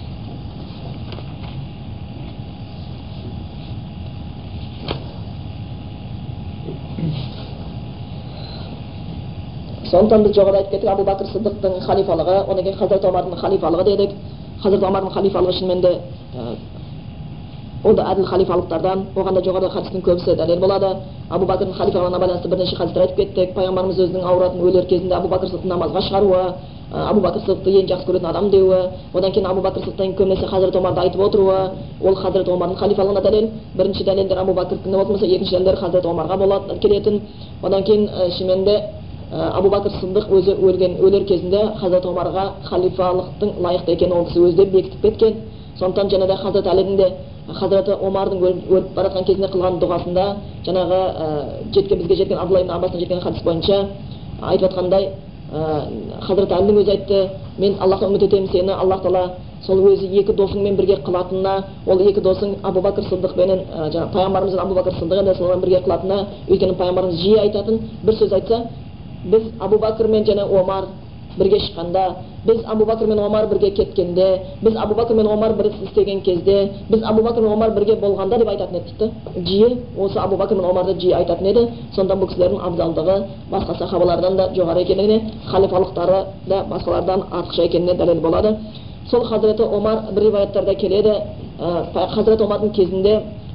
A: Сондықтан біз жоғарыда айтып кеттік, Абу Бәкір Сыддықтың халифалығы, одан кейін Хазірет Омардың халифалығы дедік. Хазірет Омардың халифалығы шынымен де ол да әділ халифалықтардан, оған да жоғарыда хадистің көбісі дәлел болады. Абу Бәкірдің халифалығына байланысты бірнеше хадистер айтып кеттік. Пайғамбарымыз өзінің ауыратын өлер кезінде Абу Бәкір Сыддықты намазға шығаруы, Абу Бәкір Сыддықты ең жақсы көретін адам деуі, одан кейін Абу Бәкір Сыддықтан көбінесе Хазірет Омарды айтып отыруы, ол Хазірет Омардың халифалығына дәлел. Бірінші дәлелдер Абу Бәкірдікі болмаса, екінші дәлелдер Хазірет Омарға болады келетін. Одан кейін шынымен де Абу Бәкір Сыддық өзі өлген өлер кезінде Хазірет Омарға халифалықтың лайықты екенін ол кісі өзі де бекітіп кеткен. Сондықтан және де Хазірет Әлидің де Хазіреті Омардың өліп бара жатқан кезінде қылған дұғасында жаңағы жеткен бізге жеткен Абдулла ибн Аббастан жеткен хадис бойынша айтып жатқандай, Хазірет Әлінің өзі айтты, мен Аллахтан үміт етемін сені, Аллах Тағала сол өзі екі досыңмен бірге қылатынына, ол екі досың Абу Бәкір Сыддық менен жаңағы пайғамбарымыз Абу Бәкір Сыддық енді солармен бірге қылатынына, өйткені пайғамбарымыз жиі айтатын бір сөз айтса, біз Абу Бәкір мен және Омар бірге шыққанда, біз Абу Бәкір мен Омар бірге кеткенде, біз Абу Бәкір мен Омар бір іс істеген кезде, біз Абу Бәкір мен Омар бірге болғанда деп айтатын еді дейді. Жиі осы Абу Бәкір мен Омарды жиі айтатын еді. Сонда бұл кісілердің абзалдығы басқа сахабалардан да жоғары екеніне, халифалықтары да басқалардан артықша екеніне дәлел болады. Сол Хазіреті Омар бір риwаяттарда келеді, Хазірет Омардың кезінде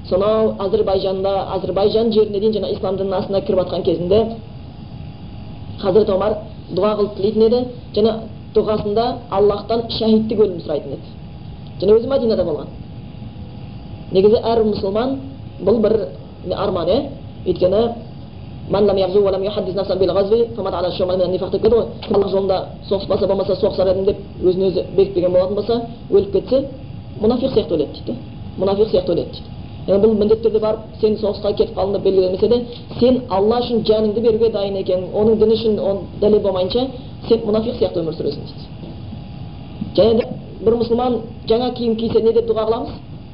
A: сонау Азербайжанда, Азербайжан жеріне дейін жана ислам дінінің астына кіріп жатқан кезінде Хазірет Омар дұға қылып тілейтін еді, жана дұғасында Аллахтан шахидтік өлім сұрайтын еді. Жана өзі Мадинада болған. Негізі әр мұсылман бұл бір арман, е? Өйткені "Ман лам яғзу ва лам юхаддис нафсан бил ғазви, фамат ала шумал мин нифақ" деп ғой. Аллах жолында соғыспаса болмаса соғысар едім деп өзін өзі бекітпеген болатын болса, өліп кетсе, мұнафиқ сияқты өледі дейді. Мұнафиқ сияқты өледі дейді. Яғни бұл міндетті түрде барып сен соғысқа кетіп қалдың деп белгілемесе де, сен Алла үшін жаныңды беруге дайын екен, оның діні үшін он дәлел болмайынша сен мұнафиқ сияқты өмір сүресің дейді. Және де бір мұсылман жаңа киім кисе не деп дұға қыламыз?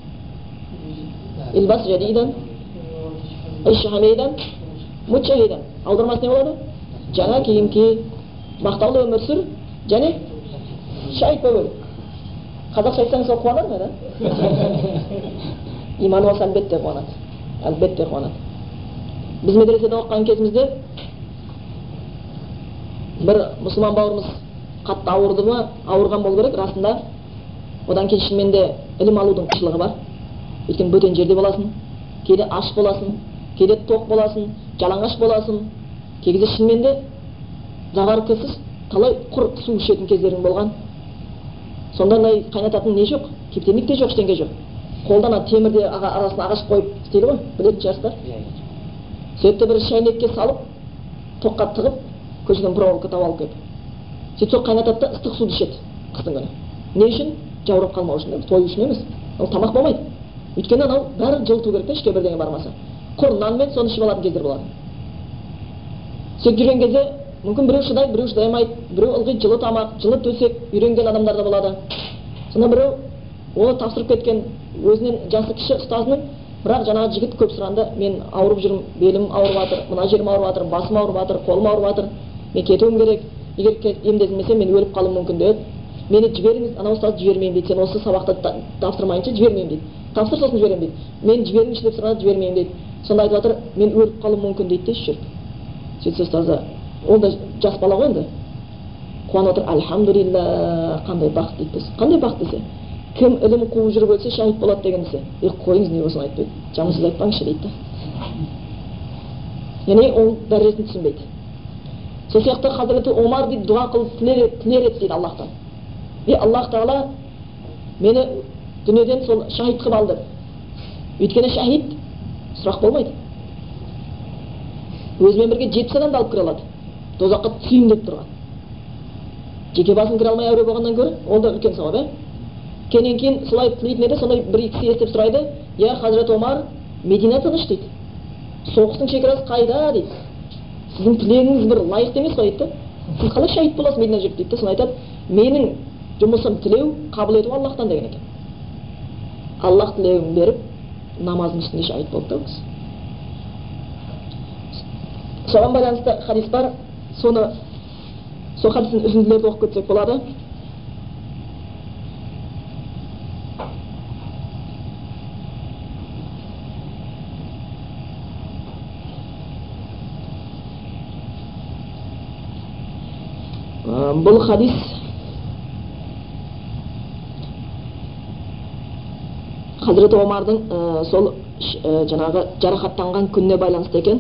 A: Илбас жадидан, иш хамидан, мучахидан. Аудармасы не болады? Жаңа киім ки, мақтаулы өмір сүр, және шайт болып өл. Қазақша айтсаң сол қуанар ма, да? Иманы болса әлбетте қуанады. Әлбетте қуанады. Біз медреседе оқыған кезімізде бір мұсылман бауырымыз қатты ауырды ма, ауырған болу керек, расында. Одан кейін шынымен де ілім алудың қиыншылығы бар. Өйткені бөтен жерде боласың, кейде аш боласың, кейде тоқ боласың, жалаңаш боласың. Кей кезде шынымен де заваркасыз талай құр су ішетін кездерің болған. Сондай қайнататын не жоқ, кептемек те жоқ, ештеңе жоқ. Қолдан темірде арасына ағаш қойып істейді ғой, білетін шығарсыздар. Сөйтті бір шайнекке салып, тоққа тығып, көшеден проволока тауып алып келіп. Сөйтіп сол қайнатады да ыстық суды ішеді қыстың күні. Не үшін? Жаурап қалмау үшін, той үшін емес. Ол тамақ болмайды. Өйткені анау бәрі жылыту керек та, ішке бірдеңе бармаса. Құр нанмен соны ішіп алатын кездер болады. Сөйтіп жүрген кезде мүмкін біреу шыдайды, біреу шыдай алмайды, біреу ылғи жылы тамақ, жылы төсек үйренген адамдар да болады. Сонда біреу оны тапсырып кеткен өзінен жасы кіші ұстазының, бірақ жаңағы жігіт көп сұранды, мен ауырып жүрмін, белім ауырып жатыр, мына жерім ауырып жатыр, басым ауырып жатыр, қолым ауырып жатыр, мен кетуім керек, егер емдетілмесем мен өліп қалуым мүмкін деді. Мені жіберіңіз, ана ұстазды жібермеймін дейді, сен осы сабақты тапсырмайынша жібермеймін дейді. Тапсыр сосын жіберемін дейді. Мен жіберіңізші деп сұрады, жібермеймін дейді. Сонда айтып жатыр, мен өліп қалуым мүмкін дейді деші жүріп. Сөйтсе ұстазы, ол да жас бала ғой енді. Қуанып отыр, альхамдулилля, қандай бақыт дейді. Қандай бақыт десе? Кім ілім қуып жүріп өлсе шахид болады деген десе. Е, қойыңыз, не осыны айтпайды. Жамансыз айтпаңызшы дейді. Яғни ол дәрежесін түсінбейді. Сол сияқты Хазіреті Омар дейді, дұға қылып тілер еді дейді Аллахтан. И Аллах Тағала мені дүниеден сол шахид қылып алды. Өйткені шахид сұрақ болмайды. Өзімен бірге жетпіс адамды алып кіре алады. Тозаққа түсейін деп тұрған. Жеке басын кіре алмай әуре болғаннан гөрі, ол да үлкен сауап, е? Кенен кейін солай тілейтін еді, сондай бір кісі естіп сұрайды, я Хазірет Омар, Медина тыныш дейді. Соғыстың шекарасы қайда дейді. Сіздің тілегіңіз бір лайықты емес қой дейді. Сіз қалай шахид боласыз Медина жүріп дейді. Соны айтады, менің жұмысым тілеу, қабыл ету Аллахтан деген екен. Аллах тілеуін беріп, намаздың үстінде шахид болды да ол кісі. Соған байланысты хадис бар, соны сол хадистің үзінділерді оқып кетсек болады. Бұл хадис Хазіреті Омардың сол жаңағы жарақаттанған күніне байланысты екен.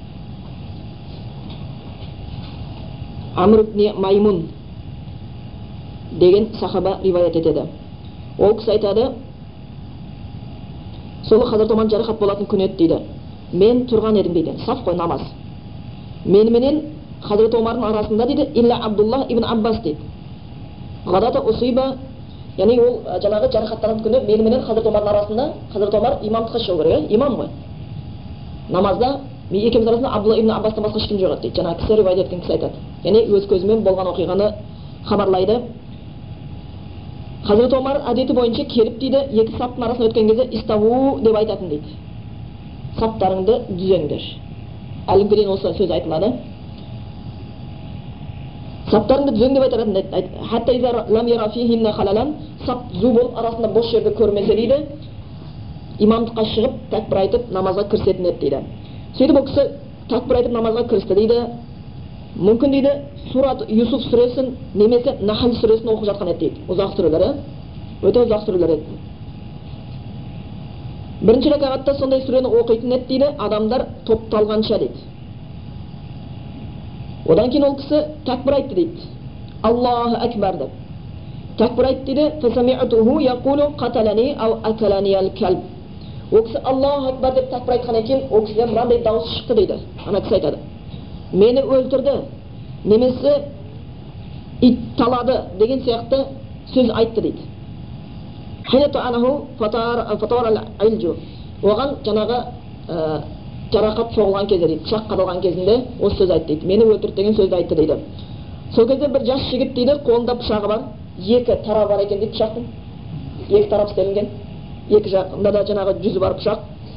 A: Амр ибн Маймун деген сахаба риваят етеді. Ол кісі айтады, сол Хазірет Омар жарақат болатын күн еді дейді. Мен тұрған едім дейді, саф қой намаз. Меніменен Хазірет Омардың арасында дейді, илля Абдуллах ибн Аббас дейді. Ғадата усиба, яғни ол жаңағы жарақаттанған күні меніменен Хазірет Омардың арасында, Хазірет Омар имамдыққа шығу керек, имам ғой. Намазда екеуміз арасында Абдулла ибн Аббастан басқа ешкім жоқ дейді. Жаңағы кісі ривайет еткен кісі айтады. Яғни өз көзімен болған оқиғаны хабарлайды. Хазірет Омар әдеті бойынша келіп дейді, екі саптың арасында өткен кезде иставу деп айтатын дейді. Саптарыңды düzеңдер. Әлі күнге дейін осы сөз айтылады. Саптарыңды düzең деп айтады. Хатта иза лам яра фихинна халалан, сап зу болып арасында бос жерді көрмесе дейді, имамдыққа шығып тәкбір айтып намазға кірісетін еді дейді. Сөйтіп ол кісі тәкбір айтып намазға кірісті дейді. Мүмкін дейді Сурат Юсуф сүресін немесе Нахл сүресін оқып жатқан еді дейді. Ұзақ сүрелер, өте ұзақ сүрелер еді. Бірінші ракағатта сондай сүрені оқитын еді дейді, адамдар топталғанша дейді. Одан кейін ол кісі тәкбір айтты дейді. Аллаху акбар деп. Тәкбір айтты дейді. Фасами'туху яқулу қаталани ау акалани ал-калб. Ол кісі Аллаху акбар деп тәкбір айтқан екен, ол кісіден мынандай дауыс шықты дейді. Ана кісі айтады. Мені өлтірді, немесе ит талады деген сияқты сөз айтты дейді. Оған жаңағы жарақат соғылған кезде дейді, пышақ қадалған кезінде осы сөз айтты дейді. Мені өлтірді деген сөзді айтты дейді. Сол кезде бір жас жігіт дейді, қолында пышағы бар, екі тарап бар екен дейді пышақтың. Екі тарап істелінген. Екі жағында да жаңағы жүзі бар пышақ.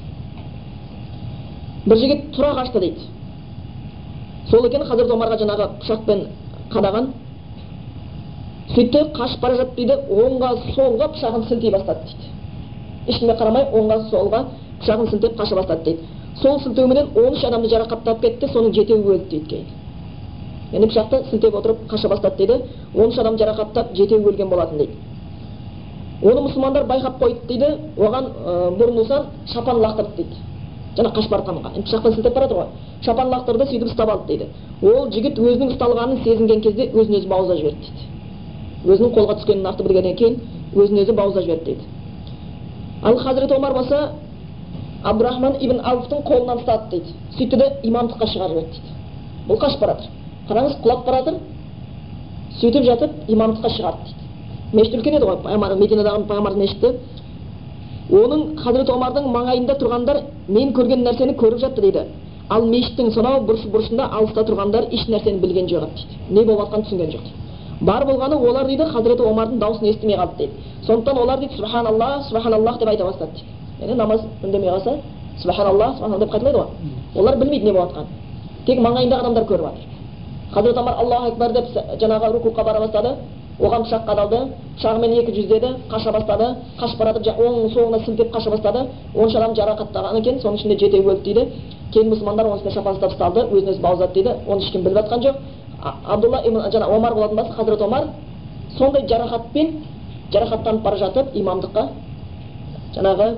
A: Бір жігіт тұра қашты дейді. Сол екен Хазірет Омарға жаңағы пышақпен қадаған. Сөйтті, қашып бара жатты дейді, оңға солға пышағын сілтей бастады дейді. Ешкімге қарамай оңға солға пышағын сілтеп қаша бастады дейді. Сол сілтеуменен он үш адамды жарақаттап кетті, соның жетеуі өлді дейді кейін. Яғни пышақты сілтеп отырып қаша бастады дейді, он үш адам жарақаттап жетеуі өлген болатын дейді. Оны мұсылмандар байқап қойды дейді, оған бұрынусан шапан лақтырды дейді. Жаңа қашып барғанға, пышақпен сілтеп барады ғой. Шапан лақтырды, сөйтіп ұстап алды дейді. Ол жігіт өзінің ұсталғанын сезінген кезде өзін өзі бауызда жіберді дейді. Өзінің қолға түскенін нақты білгеннен кейін өзін өзі бауызда жіберді дейді. Ал Хазірет Омар болса Абдурахман ибн Ауфтың қолынан ұстады дейді. Сөйтті де имамдыққа шығарып жіберді дейді. Бұл қашып баратыр. Қараңыз, құлап баратыр. Сөйтіп жатып имамдыққа шығарды дейді. Мешіт үлкен еді ғой, пайғамбар Мединадағы пайғамбардың мешіті. Оның Хазірет Омардың маңайында тұрғандар мен көрген нәрсені көріп жатты дейді. Ал мешіттің сонау бұрыш-бұрышында алыста тұрғандар еш нәрсені білген жоқ дейді. Не болып жатқанын түсінген жоқ дейді. Бар болғаны олар дейді Хазірет Омардың дауысын естімей қалды дейді. Сондықтан олар дейді Субханаллах, Субханаллах деп айта бастады дейді. Яғни намаз үндемей қалса Субханаллах, Субханаллах деп қайталайды ғой. Олар білмейді не болып жатқанын. Тек маңайындағы адамдар көріп жатыр. Хазірет Омар Аллаху акбар деп жаңағы рукуға бара бастады. Оған пышақ қадалды, пышағымен екі жүздеді, қаша бастады, қашып баратып оң соңына сілтеп қаша бастады. он үш адам жарақаттаған екен, соның ішінде жетеуі өлді дейді. Кейін мұсылмандар оның үстіне шапан ұстап ұсталды, өзін өзі бауыздады дейді. Оны ешкім біліп жатқан жоқ. Абдулла ибн жаңа Омар болатын басы Хазірет Омар сондай жарақатпен жарақаттанып бара жатып имамдыққа жаңағы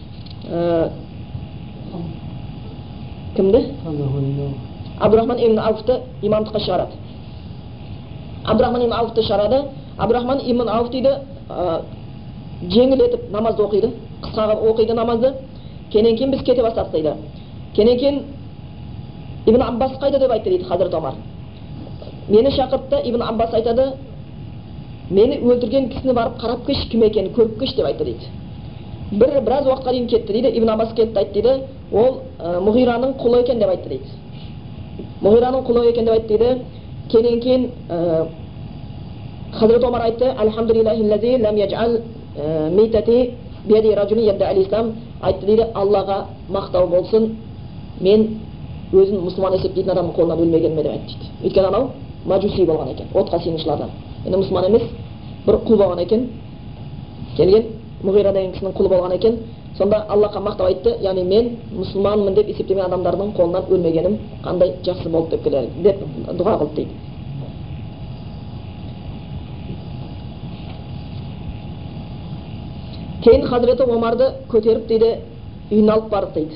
A: кімді? Абдурахман ибн Ауфты имамдыққа шығарады. Абдурахман ибн Ауфты шығарады. Абдурахман ибн Ауф дейді жеңілетіп намазды оқиды, қысқа оқиды намазды. Кенен кейін біз кете бастадық дейді. Кенен кейін Ибн Аббас қайда деп айтты дейді Хазірет Омар. Мені шақыртты, Ибн Аббас айтады, мені өлтірген кісіні барып қарап кеш, кім екенін көріп кеш деп айтты дейді. Бір біраз уақытқа дейін кетті дейді. Ибн Аббас кетті айтты дейді, ол Мұғираның құлы екен деп айтты дейді. Мұғираның құлы екен деп айтты дейді. Кенен кейін Хазірет Омар айтты, Алхамдулиллахиллази лам яджал митати биади ражули ядда ал-ислам, айтты дейді, Аллаға мақтау болсын, мен өзін мұсылман есептейтін адамның қолынан өлмегеніме деп айтты дейді. Өйткені анау мажуси болған екен, отқа сиынушылардан. Енді мұсылман емес, бір құл болған екен. Келген Мұғира деген кісінің құлы болған екен. Сонда Аллахқа мақтау айтты, яғни мен мұсылманмын деп есептеген адамдардың қолынан өлмегенім қандай жақсы болды деп келер деп дұға қылды дейді. Кейін Хазіреті Омарды көтеріп дейді, үйіне алып барды дейді.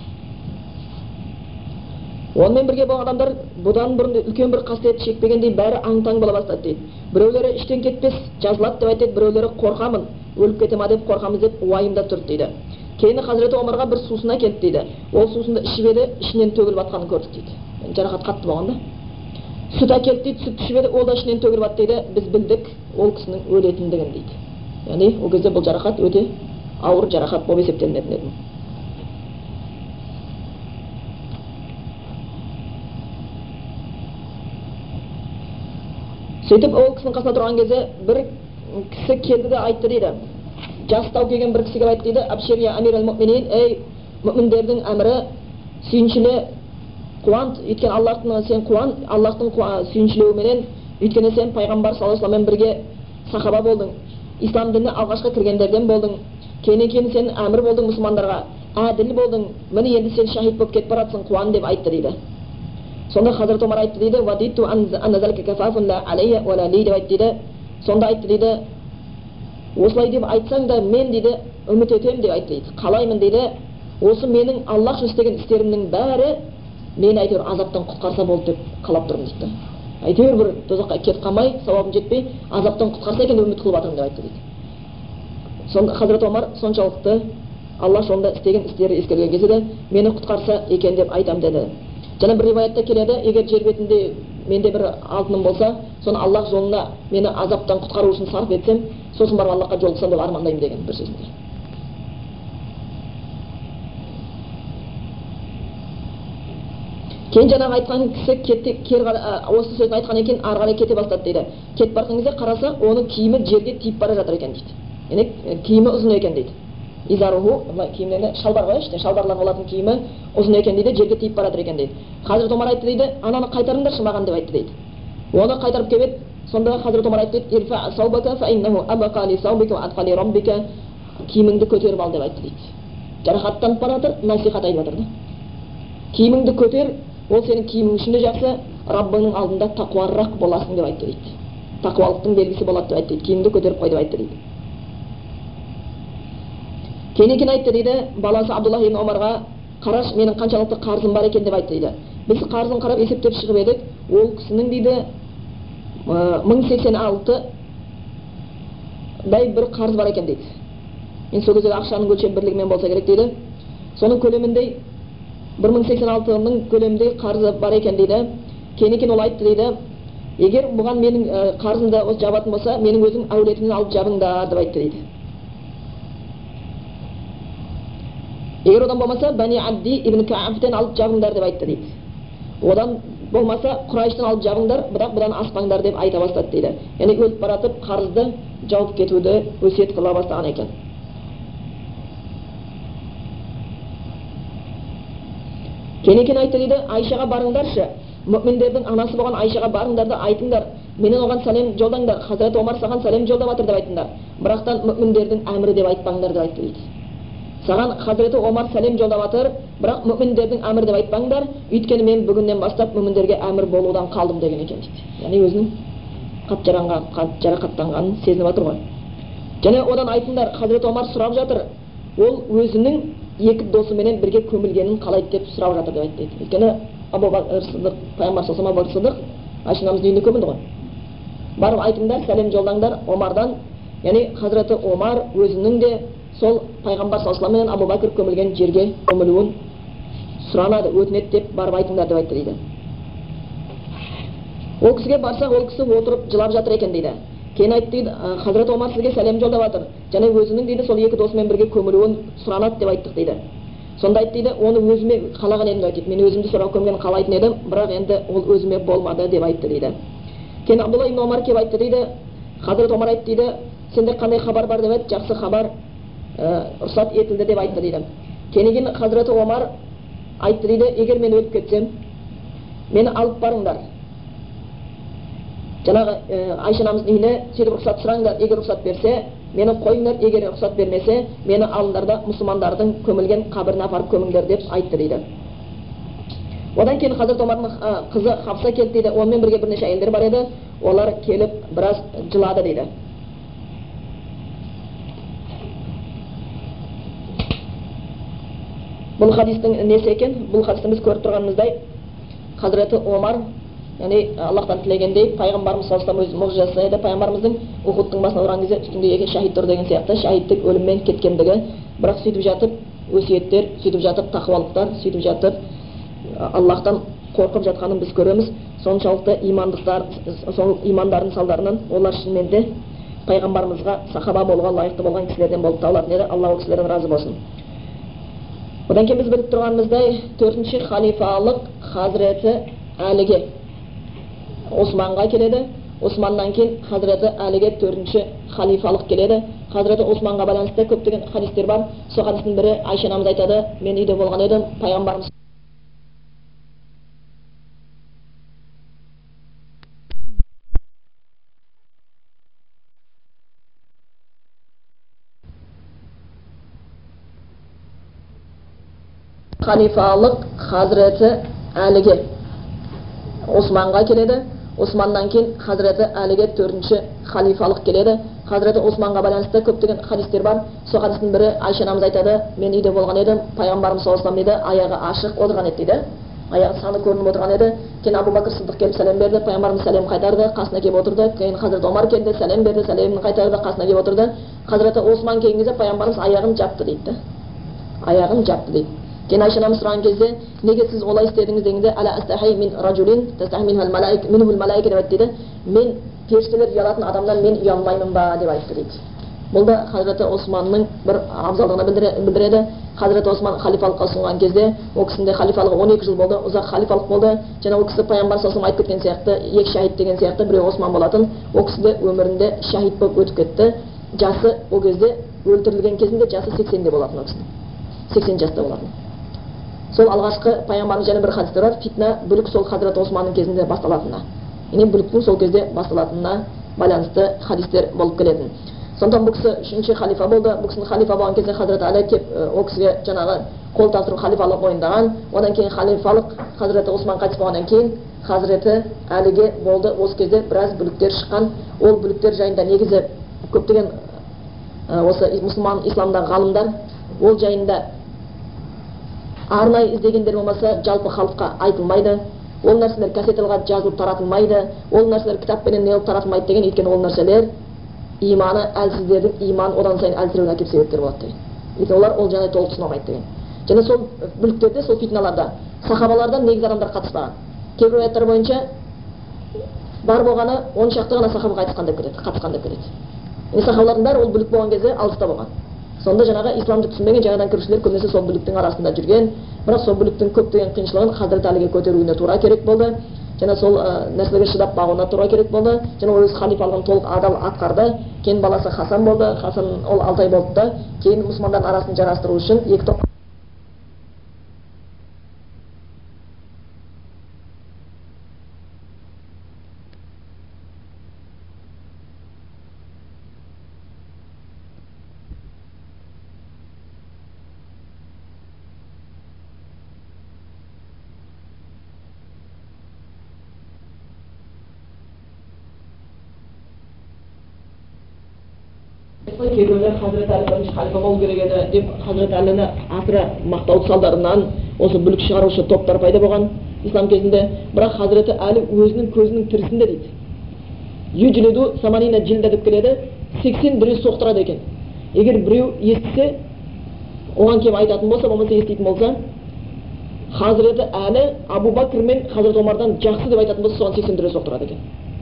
A: Онымен бірге болған адамдар бұдан бұрын үлкен бір қасиет шекпегендей бәрі аң-таң бола бастады дейді. Біреулері іштен кетпес жазылады деп айтады, біреулері қорқамын, өліп кете ма деп қорқамыз деп уайымда тұрды дейді. Кейін Хазіреті Омарға бір сусын әкелді дейді. Ол сусынды ішіп еді, ішінен төгіліп жатқанын көрдік дейді. Жарақат қатты болғанда. Сүт әкелді дейді, сүт ішіп еді, ол да ішінен төгіліп жатты дейді. Біз білдік ол кісінің өлетіндігін дейді. Яғни ол кезде бұл жарақат өте ауыр жарақат болып есептелінетін еді. Сөйтіп ол кісінің қасына тұрған кезде бір кісі келді де айтты дейді. Жастау келген бір кісі келіп айтты дейді, Абшир я амир ал-муъминин, ей мүміндердің әмірі, сүйіншіле қуан, өйткені Аллахтың сен қуан, Аллахтың сүйіншілеуіменен, өйткені сен пайғамбар саллаллаху алейхи ва салламмен бірге сахаба болдың, ислам дініне алғашқы кіргендерден болдың, кейін кейін сен әмір болдың мұсылмандарға, әділ болдың, міне енді сен шахид болып кетіп баратсың, қуан деп айтты дейді. Сонда Хазірет Омар айтты дейді, вадиту анна залика кафафун ла алейя ва ла ли деп айтты дейді. Сонда айтты дейді, осылай деп айтсаң да мен дейді үміт етемін деп айт дейді, қалаймын дейді, осы менің Аллах үшін істеген істерімнің бәрі мені әйтеуір азаптан құтқарса болды деп қалап тұрмын дейді. Әйтеуір бір тозаққа кетіп қалмай, сауабым жетпей, азаптан құтқарса екен үміт қылып жатырмын деп айтты дейді. Сонда Хазірет Омар соншалықты Алла жолында істеген істері ескерген кезде де мені құтқарса екен деп айтам деді. Және бір риwаятта келеді, егер жер бетінде менде бір алтыным болса, соны Аллах жолына мені азаптан құтқару үшін сарп етсем, сосын барып Аллахқа жолықсам деп армандаймын деген бір сөзінде. Кейін жаңағы айтқан кісі кетті, осы сөзін айтқаннан кейін ары қарай кете бастады дейді. Кетіп барған кезде қараса, оның киімі жерге тиіп бара жатыр екен дейді. Яғни киімі ұзын екен дейді. Изаруху, киімдерде шалбар ғой, іште шалбарлар болатын киімі ұзын екен дейді, жерге тиіп бара жатыр екен дейді. Хазірет Омар айтты дейді, ананы қайтарыңдаршы маған деп айтты дейді. Оны қайтарып келіп, сонда Хазірет Омар айтты дейді, ирфа саубака фа иннаху абақа ли саубика ва атқа ли рамбика, киіміңді көтеріп ал деп айтты дейді. Жарақаттанып бара жатыр, насихат айтып жатыр да. Киіміңді көтер, ол сенің киімің үшін де жақсы, Раббыңның алдында тақуарақ боласың деп айтты дейді. Тақуалықтың белгісі болады деп айтты дейді. Киіміңді көтеріп қой деп айтты дейді. Кейін айтты дейді, баласы Абдуллах ибн Омарға, қараш, менің қаншалықты қарызым бар екен деп айтты дейді. Біз қарызын қарап есептеп шығып едік, ол кісінің дейді мың сексен алты дай бір қарыз бар екен дейді. Мен сол кезде ақшаның өлшем бірлігімен болса керек дейді. Соның көлеміндей бір мың сексен алтының көлеміндей қарызы бар екен дейді. Кейін ол айтты дейді, егер бұған менің қарызымды осы жабатын болса, менің өзім әулетімнен алып жабыңдар деп айтты дейді. Егер одан болмаса, Бани Абди ибн Каафтен алып жабыңдар деп айтты дейді. Одан болмаса, Құрайштан алып жабыңдар, бірақ бұдан аспаңдар деп айта бастады дейді. Яғни өліп баратып қарызды жауып кетуді өсиет қыла бастаған екен. Кейін айтты дейді, Айшаға барыңдаршы, мүминдердің анасы болған Айшаға барыңдар да айтыңдар, менен оған сәлем жолдаңдар, Хазірет Омар саған сәлем жолдап жатыр деп айтыңдар, бірақтан мүминдердің әмірі деп айтпаңдар деп айтты дейді. Саған Хазіреті Омар сәлем жолдап жатыр, бірақ мүминдердің әмірі деп айтпаңдар, өйткені мен бүгіннен бастап мүминдерге әмір болудан қалдым деген екен дейді. Яғни өзінің қат жарақаттанғанын сезініп жатыр ғой. Және одан айтыңдар, Хазірет Омар сұрап жатыр, ол өзінің екі досыменен бірге көмілгенін қалайды деп сұрап жатыр деп айтты дейді. Өйткені Абу Бакр Сыдық, пайғамбар саллаллаху алейхи ва саллям Айша анамыздың үйінде көмілді ғой. Барып айтыңдар, сәлем жолдаңдар Омардан, яғни Хазіреті Омар өзінің де сол пайғамбар саллаллаху алейхи ва саллям Абу Бакр көмілген жерге көмілуін сұранады, өтінеді деп барып айтыңдар деп айтты дейді. Ол кісіге барсақ, ол кісі отырып жылап жатыр екен дейді. Кейін айтты дейді, Хазірет Омар сізге сәлем жолдап жатыр, және өзінің дейді сол екі досымен бірге көмілуін сұранады деп айттық дейді. Сонда айтты дейді, оны өзіме қалаған едім дейді. Мен өзімді сұрап көмгенін қалайтын едім, бірақ енді ол өзіме болмады деп айтты дейді. Кейін Абдулла ибн Омар келіп айтты дейді, Хазірет Омар айтты дейді, сенде қандай хабар бар деп айтты, жақсы хабар, рұқсат етілді деп айтты дейді. Кейін Хазіреті Омар айтты дейді, егер мен өліп кетсем, мені алып барыңдар. Жаңағы Айша анамыздың үйіне сөйтіп рұқсат сұраңдар, егер рұқсат берсе, мені қойыңдар, егер рұқсат бермесе, мені алыңдар да мұсылмандардың көмілген қабіріне апарып көміңдер деп айтты дейді. Одан кейін Хазірет Омардың қызы Хапса келді дейді, онымен бірге бірнеше әйелдер бар еді, олар келіп біраз жылады дейді. Бұл хадистің несі екен? Бұл хадистің біз көріп тұрғанымыздай, Хазіреті Омар, яғни Аллахтан тілегендей, пайғамбарымыз саллаллаху алейхи ва саллям мұғжиза жасайды. Пайғамбарымыздың Ухудтың басына ұрған кезде үстінде екі шахид тұр деген сияқты, шахидтік өліммен кеткендігі, бірақ сөйтіп жатып өсиеттер, сөйтіп жатып тақуалықтар, сөйтіп жатып Аллахтан қорқып жатқанын біз көреміз. Соншалықты имандықтар, сол имандардың салдарынан олар шынымен де пайғамбарымызға сахаба болуға лайықты болған кісілерден болып табылатын еді. Алла ол кісілерден разы болсын. Одан кейін біз біліп тұрғанымыздай, төртінші халифалық Хазіреті Әліге Османға келеді. Османнан кейін Хазіреті Әліге төртінші халифалық келеді. Хазіреті Османға байланысты көптеген хадистер бар. Сол хадистің бірі Айша анамыз айтады, мен үйде болған едім, пайғамбарымыз халифалық Хазіреті Әліге Османға келеді. Османнан кейін Хазіреті Әліге төртінші халифалық келеді. Хазіреті Османға байланысты көптеген хадистер бар. Сол хадистің бірі Айша анамыз айтады, мен үйде болған едім, пайғамбарымыз саллаллаху алейхи ва саллям дейді, аяғы ашық отырған еді дейді. Аяғы саны көрініп отырған еді. Кейін Абу Бакр Сыдық келіп сәлем берді, пайғамбарымыз сәлем қайтарды, қасына келіп отырды. Кейін Хазіреті Омар келді, сәлем берді, сәлемін қайтарды, қасына келіп отырды. Хазіреті Осман келген кезде пайғамбарымыз аяғын жапты дейді. Аяғын жапты дейді. Кейін Айша анамыз сұраған кезде, неге сіз олай істедіңіз дегенде, ала астахи мин ражулин тастахи минхул малаик минхул малаика деп айтты дейді. Мен періштелер ұялатын адамнан мен ұялмаймын ба деп айтты дейді. Бұл да Хазіреті Османның бір абзалдығына білдіреді. Хазіреті Осман халифалыққа ұсынған кезде, ол кісінде халифалығы он екі жыл болды, ұзақ халифалық болды. Және ол кісі пайғамбар саллаллаху алейхи ва саллям айтып кеткен сияқты, екі шахид деген сияқты, біреу Осман болатын. Ол кісі де өмірінде шахид болып өтіп кетті. Жасы ол кезде өлтірілген кезінде жасы сексенде болатын ол кісінің. сексен жаста болатын. Сол алғашқы пайғамбарымыз және бір хадистер бар, фитна, бүлік сол Хазіреті Османның кезінде басталатынына. Яғни бүліктің сол кезде басталатынына байланысты хадистер болып келетін. Сондықтан бұл кісі үшінші халифа болды. Бұл кісінің халифа болған кезде Хазіреті Али кеп ол кісіге жаңағы қол тапсыру халифалық мойындаған. Одан кейін халифалық Хазіреті Осман қайтыс болғаннан кейін Хазіреті Алиге болды. Осы кезде біраз бүліктер шыққан. Ол бүліктер жайында негізі көптеген осы мұсылман исламдағы ғалымдар ол жайында арнайы іздегендер болмаса жалпы халыққа айтылмайды. Ол нәрселер кассеталға жазылып таратылмайды. Ол нәрселер кітаппенен неғылып таратылмайды деген, өйткені ол нәрселер иманы әлсіздердің иман одан сайын әлсіреуіне әкеліп себептер болады деген. Өйткені олар ол жайлы толық түсінбейді деген. Және сол бүліктерде, сол фитналарда сахабалардан негізі адамдар қатыспаған. Кейбір аяттар бойынша бар болғаны он шақты ғана сахаба қайтысқан деп кетеді, қатысқан деп кетеді. Яғни сахабалардың бәрі ол бүлік болған кезде алыста болған. Сонда жаңағы исламды түсінбеген жаңадан кірушілер көбінесе сол бүліктің арасында жүрген, бірақ сол бүліктің көптеген қиыншылығын Хазіреті Алиге көтеруіне тура керек болды. Және сол нәрселерге шыдап бағуына тура керек болды. Және ол өз халифалығын толық адал атқарды. Кейін баласы Хасан болды. Хасан ол алты ай болды да, кейін мұсылмандардың арасын жарастыру үшін екі топ кейбіреулер Хазіреті Али бірінші халифа болу керек еді деп Хазіреті Алині асыра мақтау салдарынан осы бүлік шығарушы топтар пайда болған ислам кезінде. Бірақ Хазіреті Али өзінің көзінің тірісінде дейді. Юджлиду саманина джилда деп келеді, сексен біреу соқтырады екен. Егер біреу естісе, оған келіп айтатын болса, болмаса еститін болса, Хазіреті Али Абу Бакр мен Хазіреті Омардан жақсы деп айтатын болса, соған сексен біреу соқтырады екен.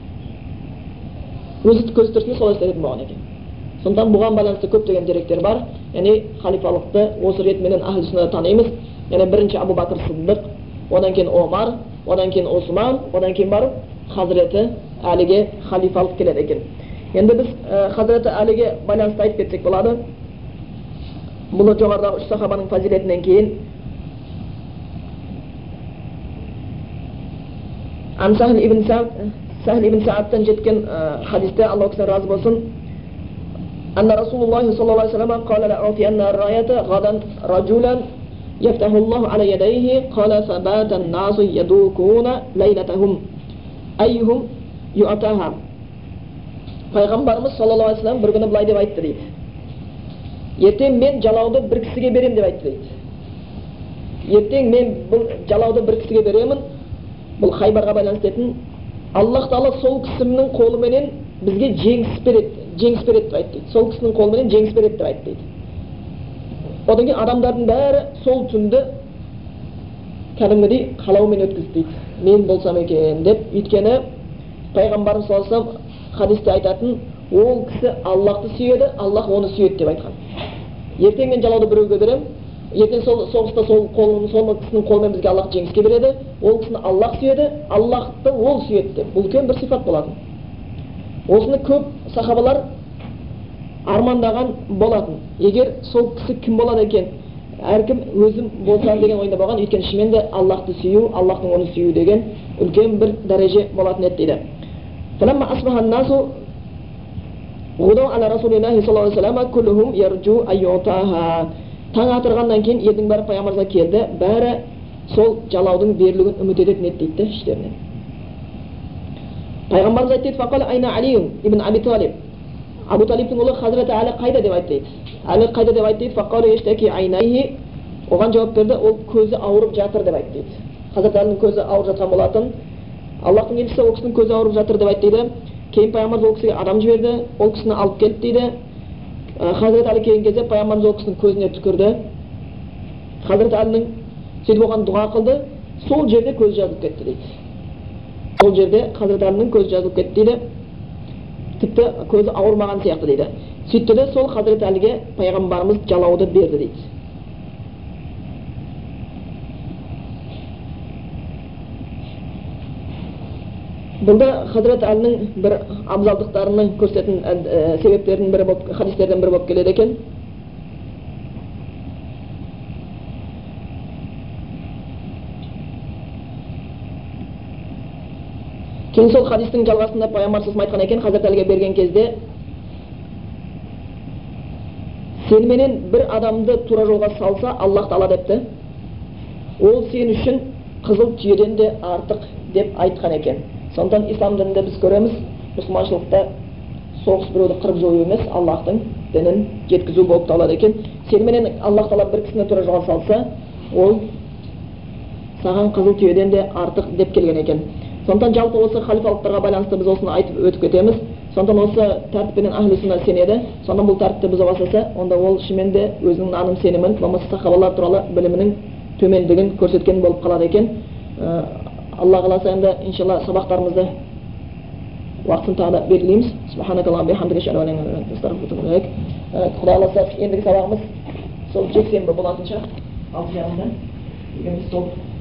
A: Өзі көз тірісінде солай істететін болған екен. Сондықтан бұған байланысты көптеген деректер бар. Яғни халифалықты осы ретменен ахл сүннада танимыз. Яғни бірінші Абу Бакр Сыддық, одан кейін Омар, одан кейін Осман, одан кейін барып Хазіреті Алиге халифалық келеді екен. Енді біз Хазіреті Алиге байланысты айтып кетсек болады. Бұл жоғарыдағы үш сахабаның фазилетінен кейін Ан Сахл ибн Саад, Сахл ибн Саадтан жеткен хадисте, Аллах кісі разы болсын, أن رسول الله صلى الله عليه وسلم قال لأعطين الراية غدا رجلا يفتح الله على يديه قال فبات الناس يدوكون ليلتهم أيهم يؤتاها. Пайғамбарымыз саллаллаху алейхи ва саллям бір күні былай деп айтты дейді. Ертең мен жалауды бір кісіге берем деп айтты дейді. Ертең мен бұл жалауды бір кісіге беремін. Бұл Хайбарға байланысты етін. Аллах Тағала сол кісінің қолыменен бізге жеңіс береді. Жеңіс береді деп айтты дейді. Сол кісінің қолыменен жеңіс береді деп айтты дейді. Одан кейін адамдардың бәрі сол түнді кәдімгідей қалаумен өткізді дейді. Мен болсам екен деп. Өйткені пайғамбарымыз саллаллаху алейхи ва саллям хадисте айтатын, ол кісі Аллахты сүйеді, Аллах оны сүйеді деп айтқан. Ертең мен жалауды біреуге берем, ертең сол соғыста сол қолын, сол кісінің қолымен бізге Аллах жеңіске береді. Ол кісіні Аллах сүйеді, Аллахты ол сүйеді деп. Бұл үлкен бір сипат болатын. Осыны көп сахабалар армандаған болатын. Егер сол кісі кім болады екен, әркім өзім болсам деген ойында болған. Өйткені шынымен де Аллахты сүю, Аллахтың оны сүю деген үлкен бір дәреже болатын еді дейді. فلما أصبح الناس غدوا على رسول الله صلى الله عليه وسلم كلهم يرجو أن يعطاها. Таң атырғаннан кейін елдің бәрі пайғамбарымызға келді, бәрі сол жалаудың берілуін үміт ететін еді дейді іштерінен. Пайғамбарымыз айтты дейді: "Фақала айна Алиюн ибн Аби Талиб". Абу Талибтің ұлы Хазіреті Али қайда деп айтты дейді. Али қайда деп айтты дейді. "Фақала ештеки айнайхи". Оған жауап берді: "Ол көзі ауырып жатыр" деп айтты дейді. Хазіреті Алінің көзі ауырып жатқан болатын. Аллахтың елшісі ол кісінің көзі ауырып жатыр деп айтты дейді. Кейін пайғамбарымыз ол кісіге адам жіберді, ол кісіні алып келді дейді. Хазіреті Али келген кезде пайғамбарымыз ол кісінің көзіне түкірді. Хазіреті Алінің сөйтіп оған дұға қылды, сол жерде көз жазылып кетті дейді. Сол жерде Хазіреті Алінің көзі жазылып кетті дейді. Тіпті көзі ауырмаған сияқты дейді. Сөйтті де сол Хазіреті Алиге пайғамбарымыз жалауды берді дейді. Бұнда Хазіреті Алінің бір абзалдықтарының көрсететін себептердің бірі болып, хадистерден бірі болып келеді екен. Кейін сол хадистің жалғасында пайғамбарымыз айтқан екен, Хазіреті Алиге берген кезде: "Сеніменен бір адамды тура жолға салса, Аллах Тағала депті, ол сен үшін қызыл түйеден де артық" деп айтқан екен. Сондықтан ислам дінінде біз көреміз, мұсылманшылықта соғыс біреуді қырып жою емес, Аллахтың дінін жеткізу болып табылады екен. Сеніменен Аллах Тағала бір кісіні тура жолға салса, ол саған қызыл түйеден де артық деп келген екен. Сондықтан жалпы осы халифалықтарға байланысты біз осыны айтып өтіп кетеміз. Сондықтан осы тәртіппенен ахли сүнна сенеді. Сондықтан бұл тәртіпті бұза бастаса, онда ол шынымен де өзінің наным сенімін, болмаса сахабалар туралы білімінің төмендігін көрсеткен болып қалады екен. Алла қаласа енді иншалла сабақтарымызды уақытын тағы да белгілейміз. Субханакаллахумма бихамдика ашһаду ан ла илаха илля анта астағфирука ва атубу илейк. Құдай қаласа ендігі сабағымыз сол жексенбі болатын шығар, алты жағында. Сол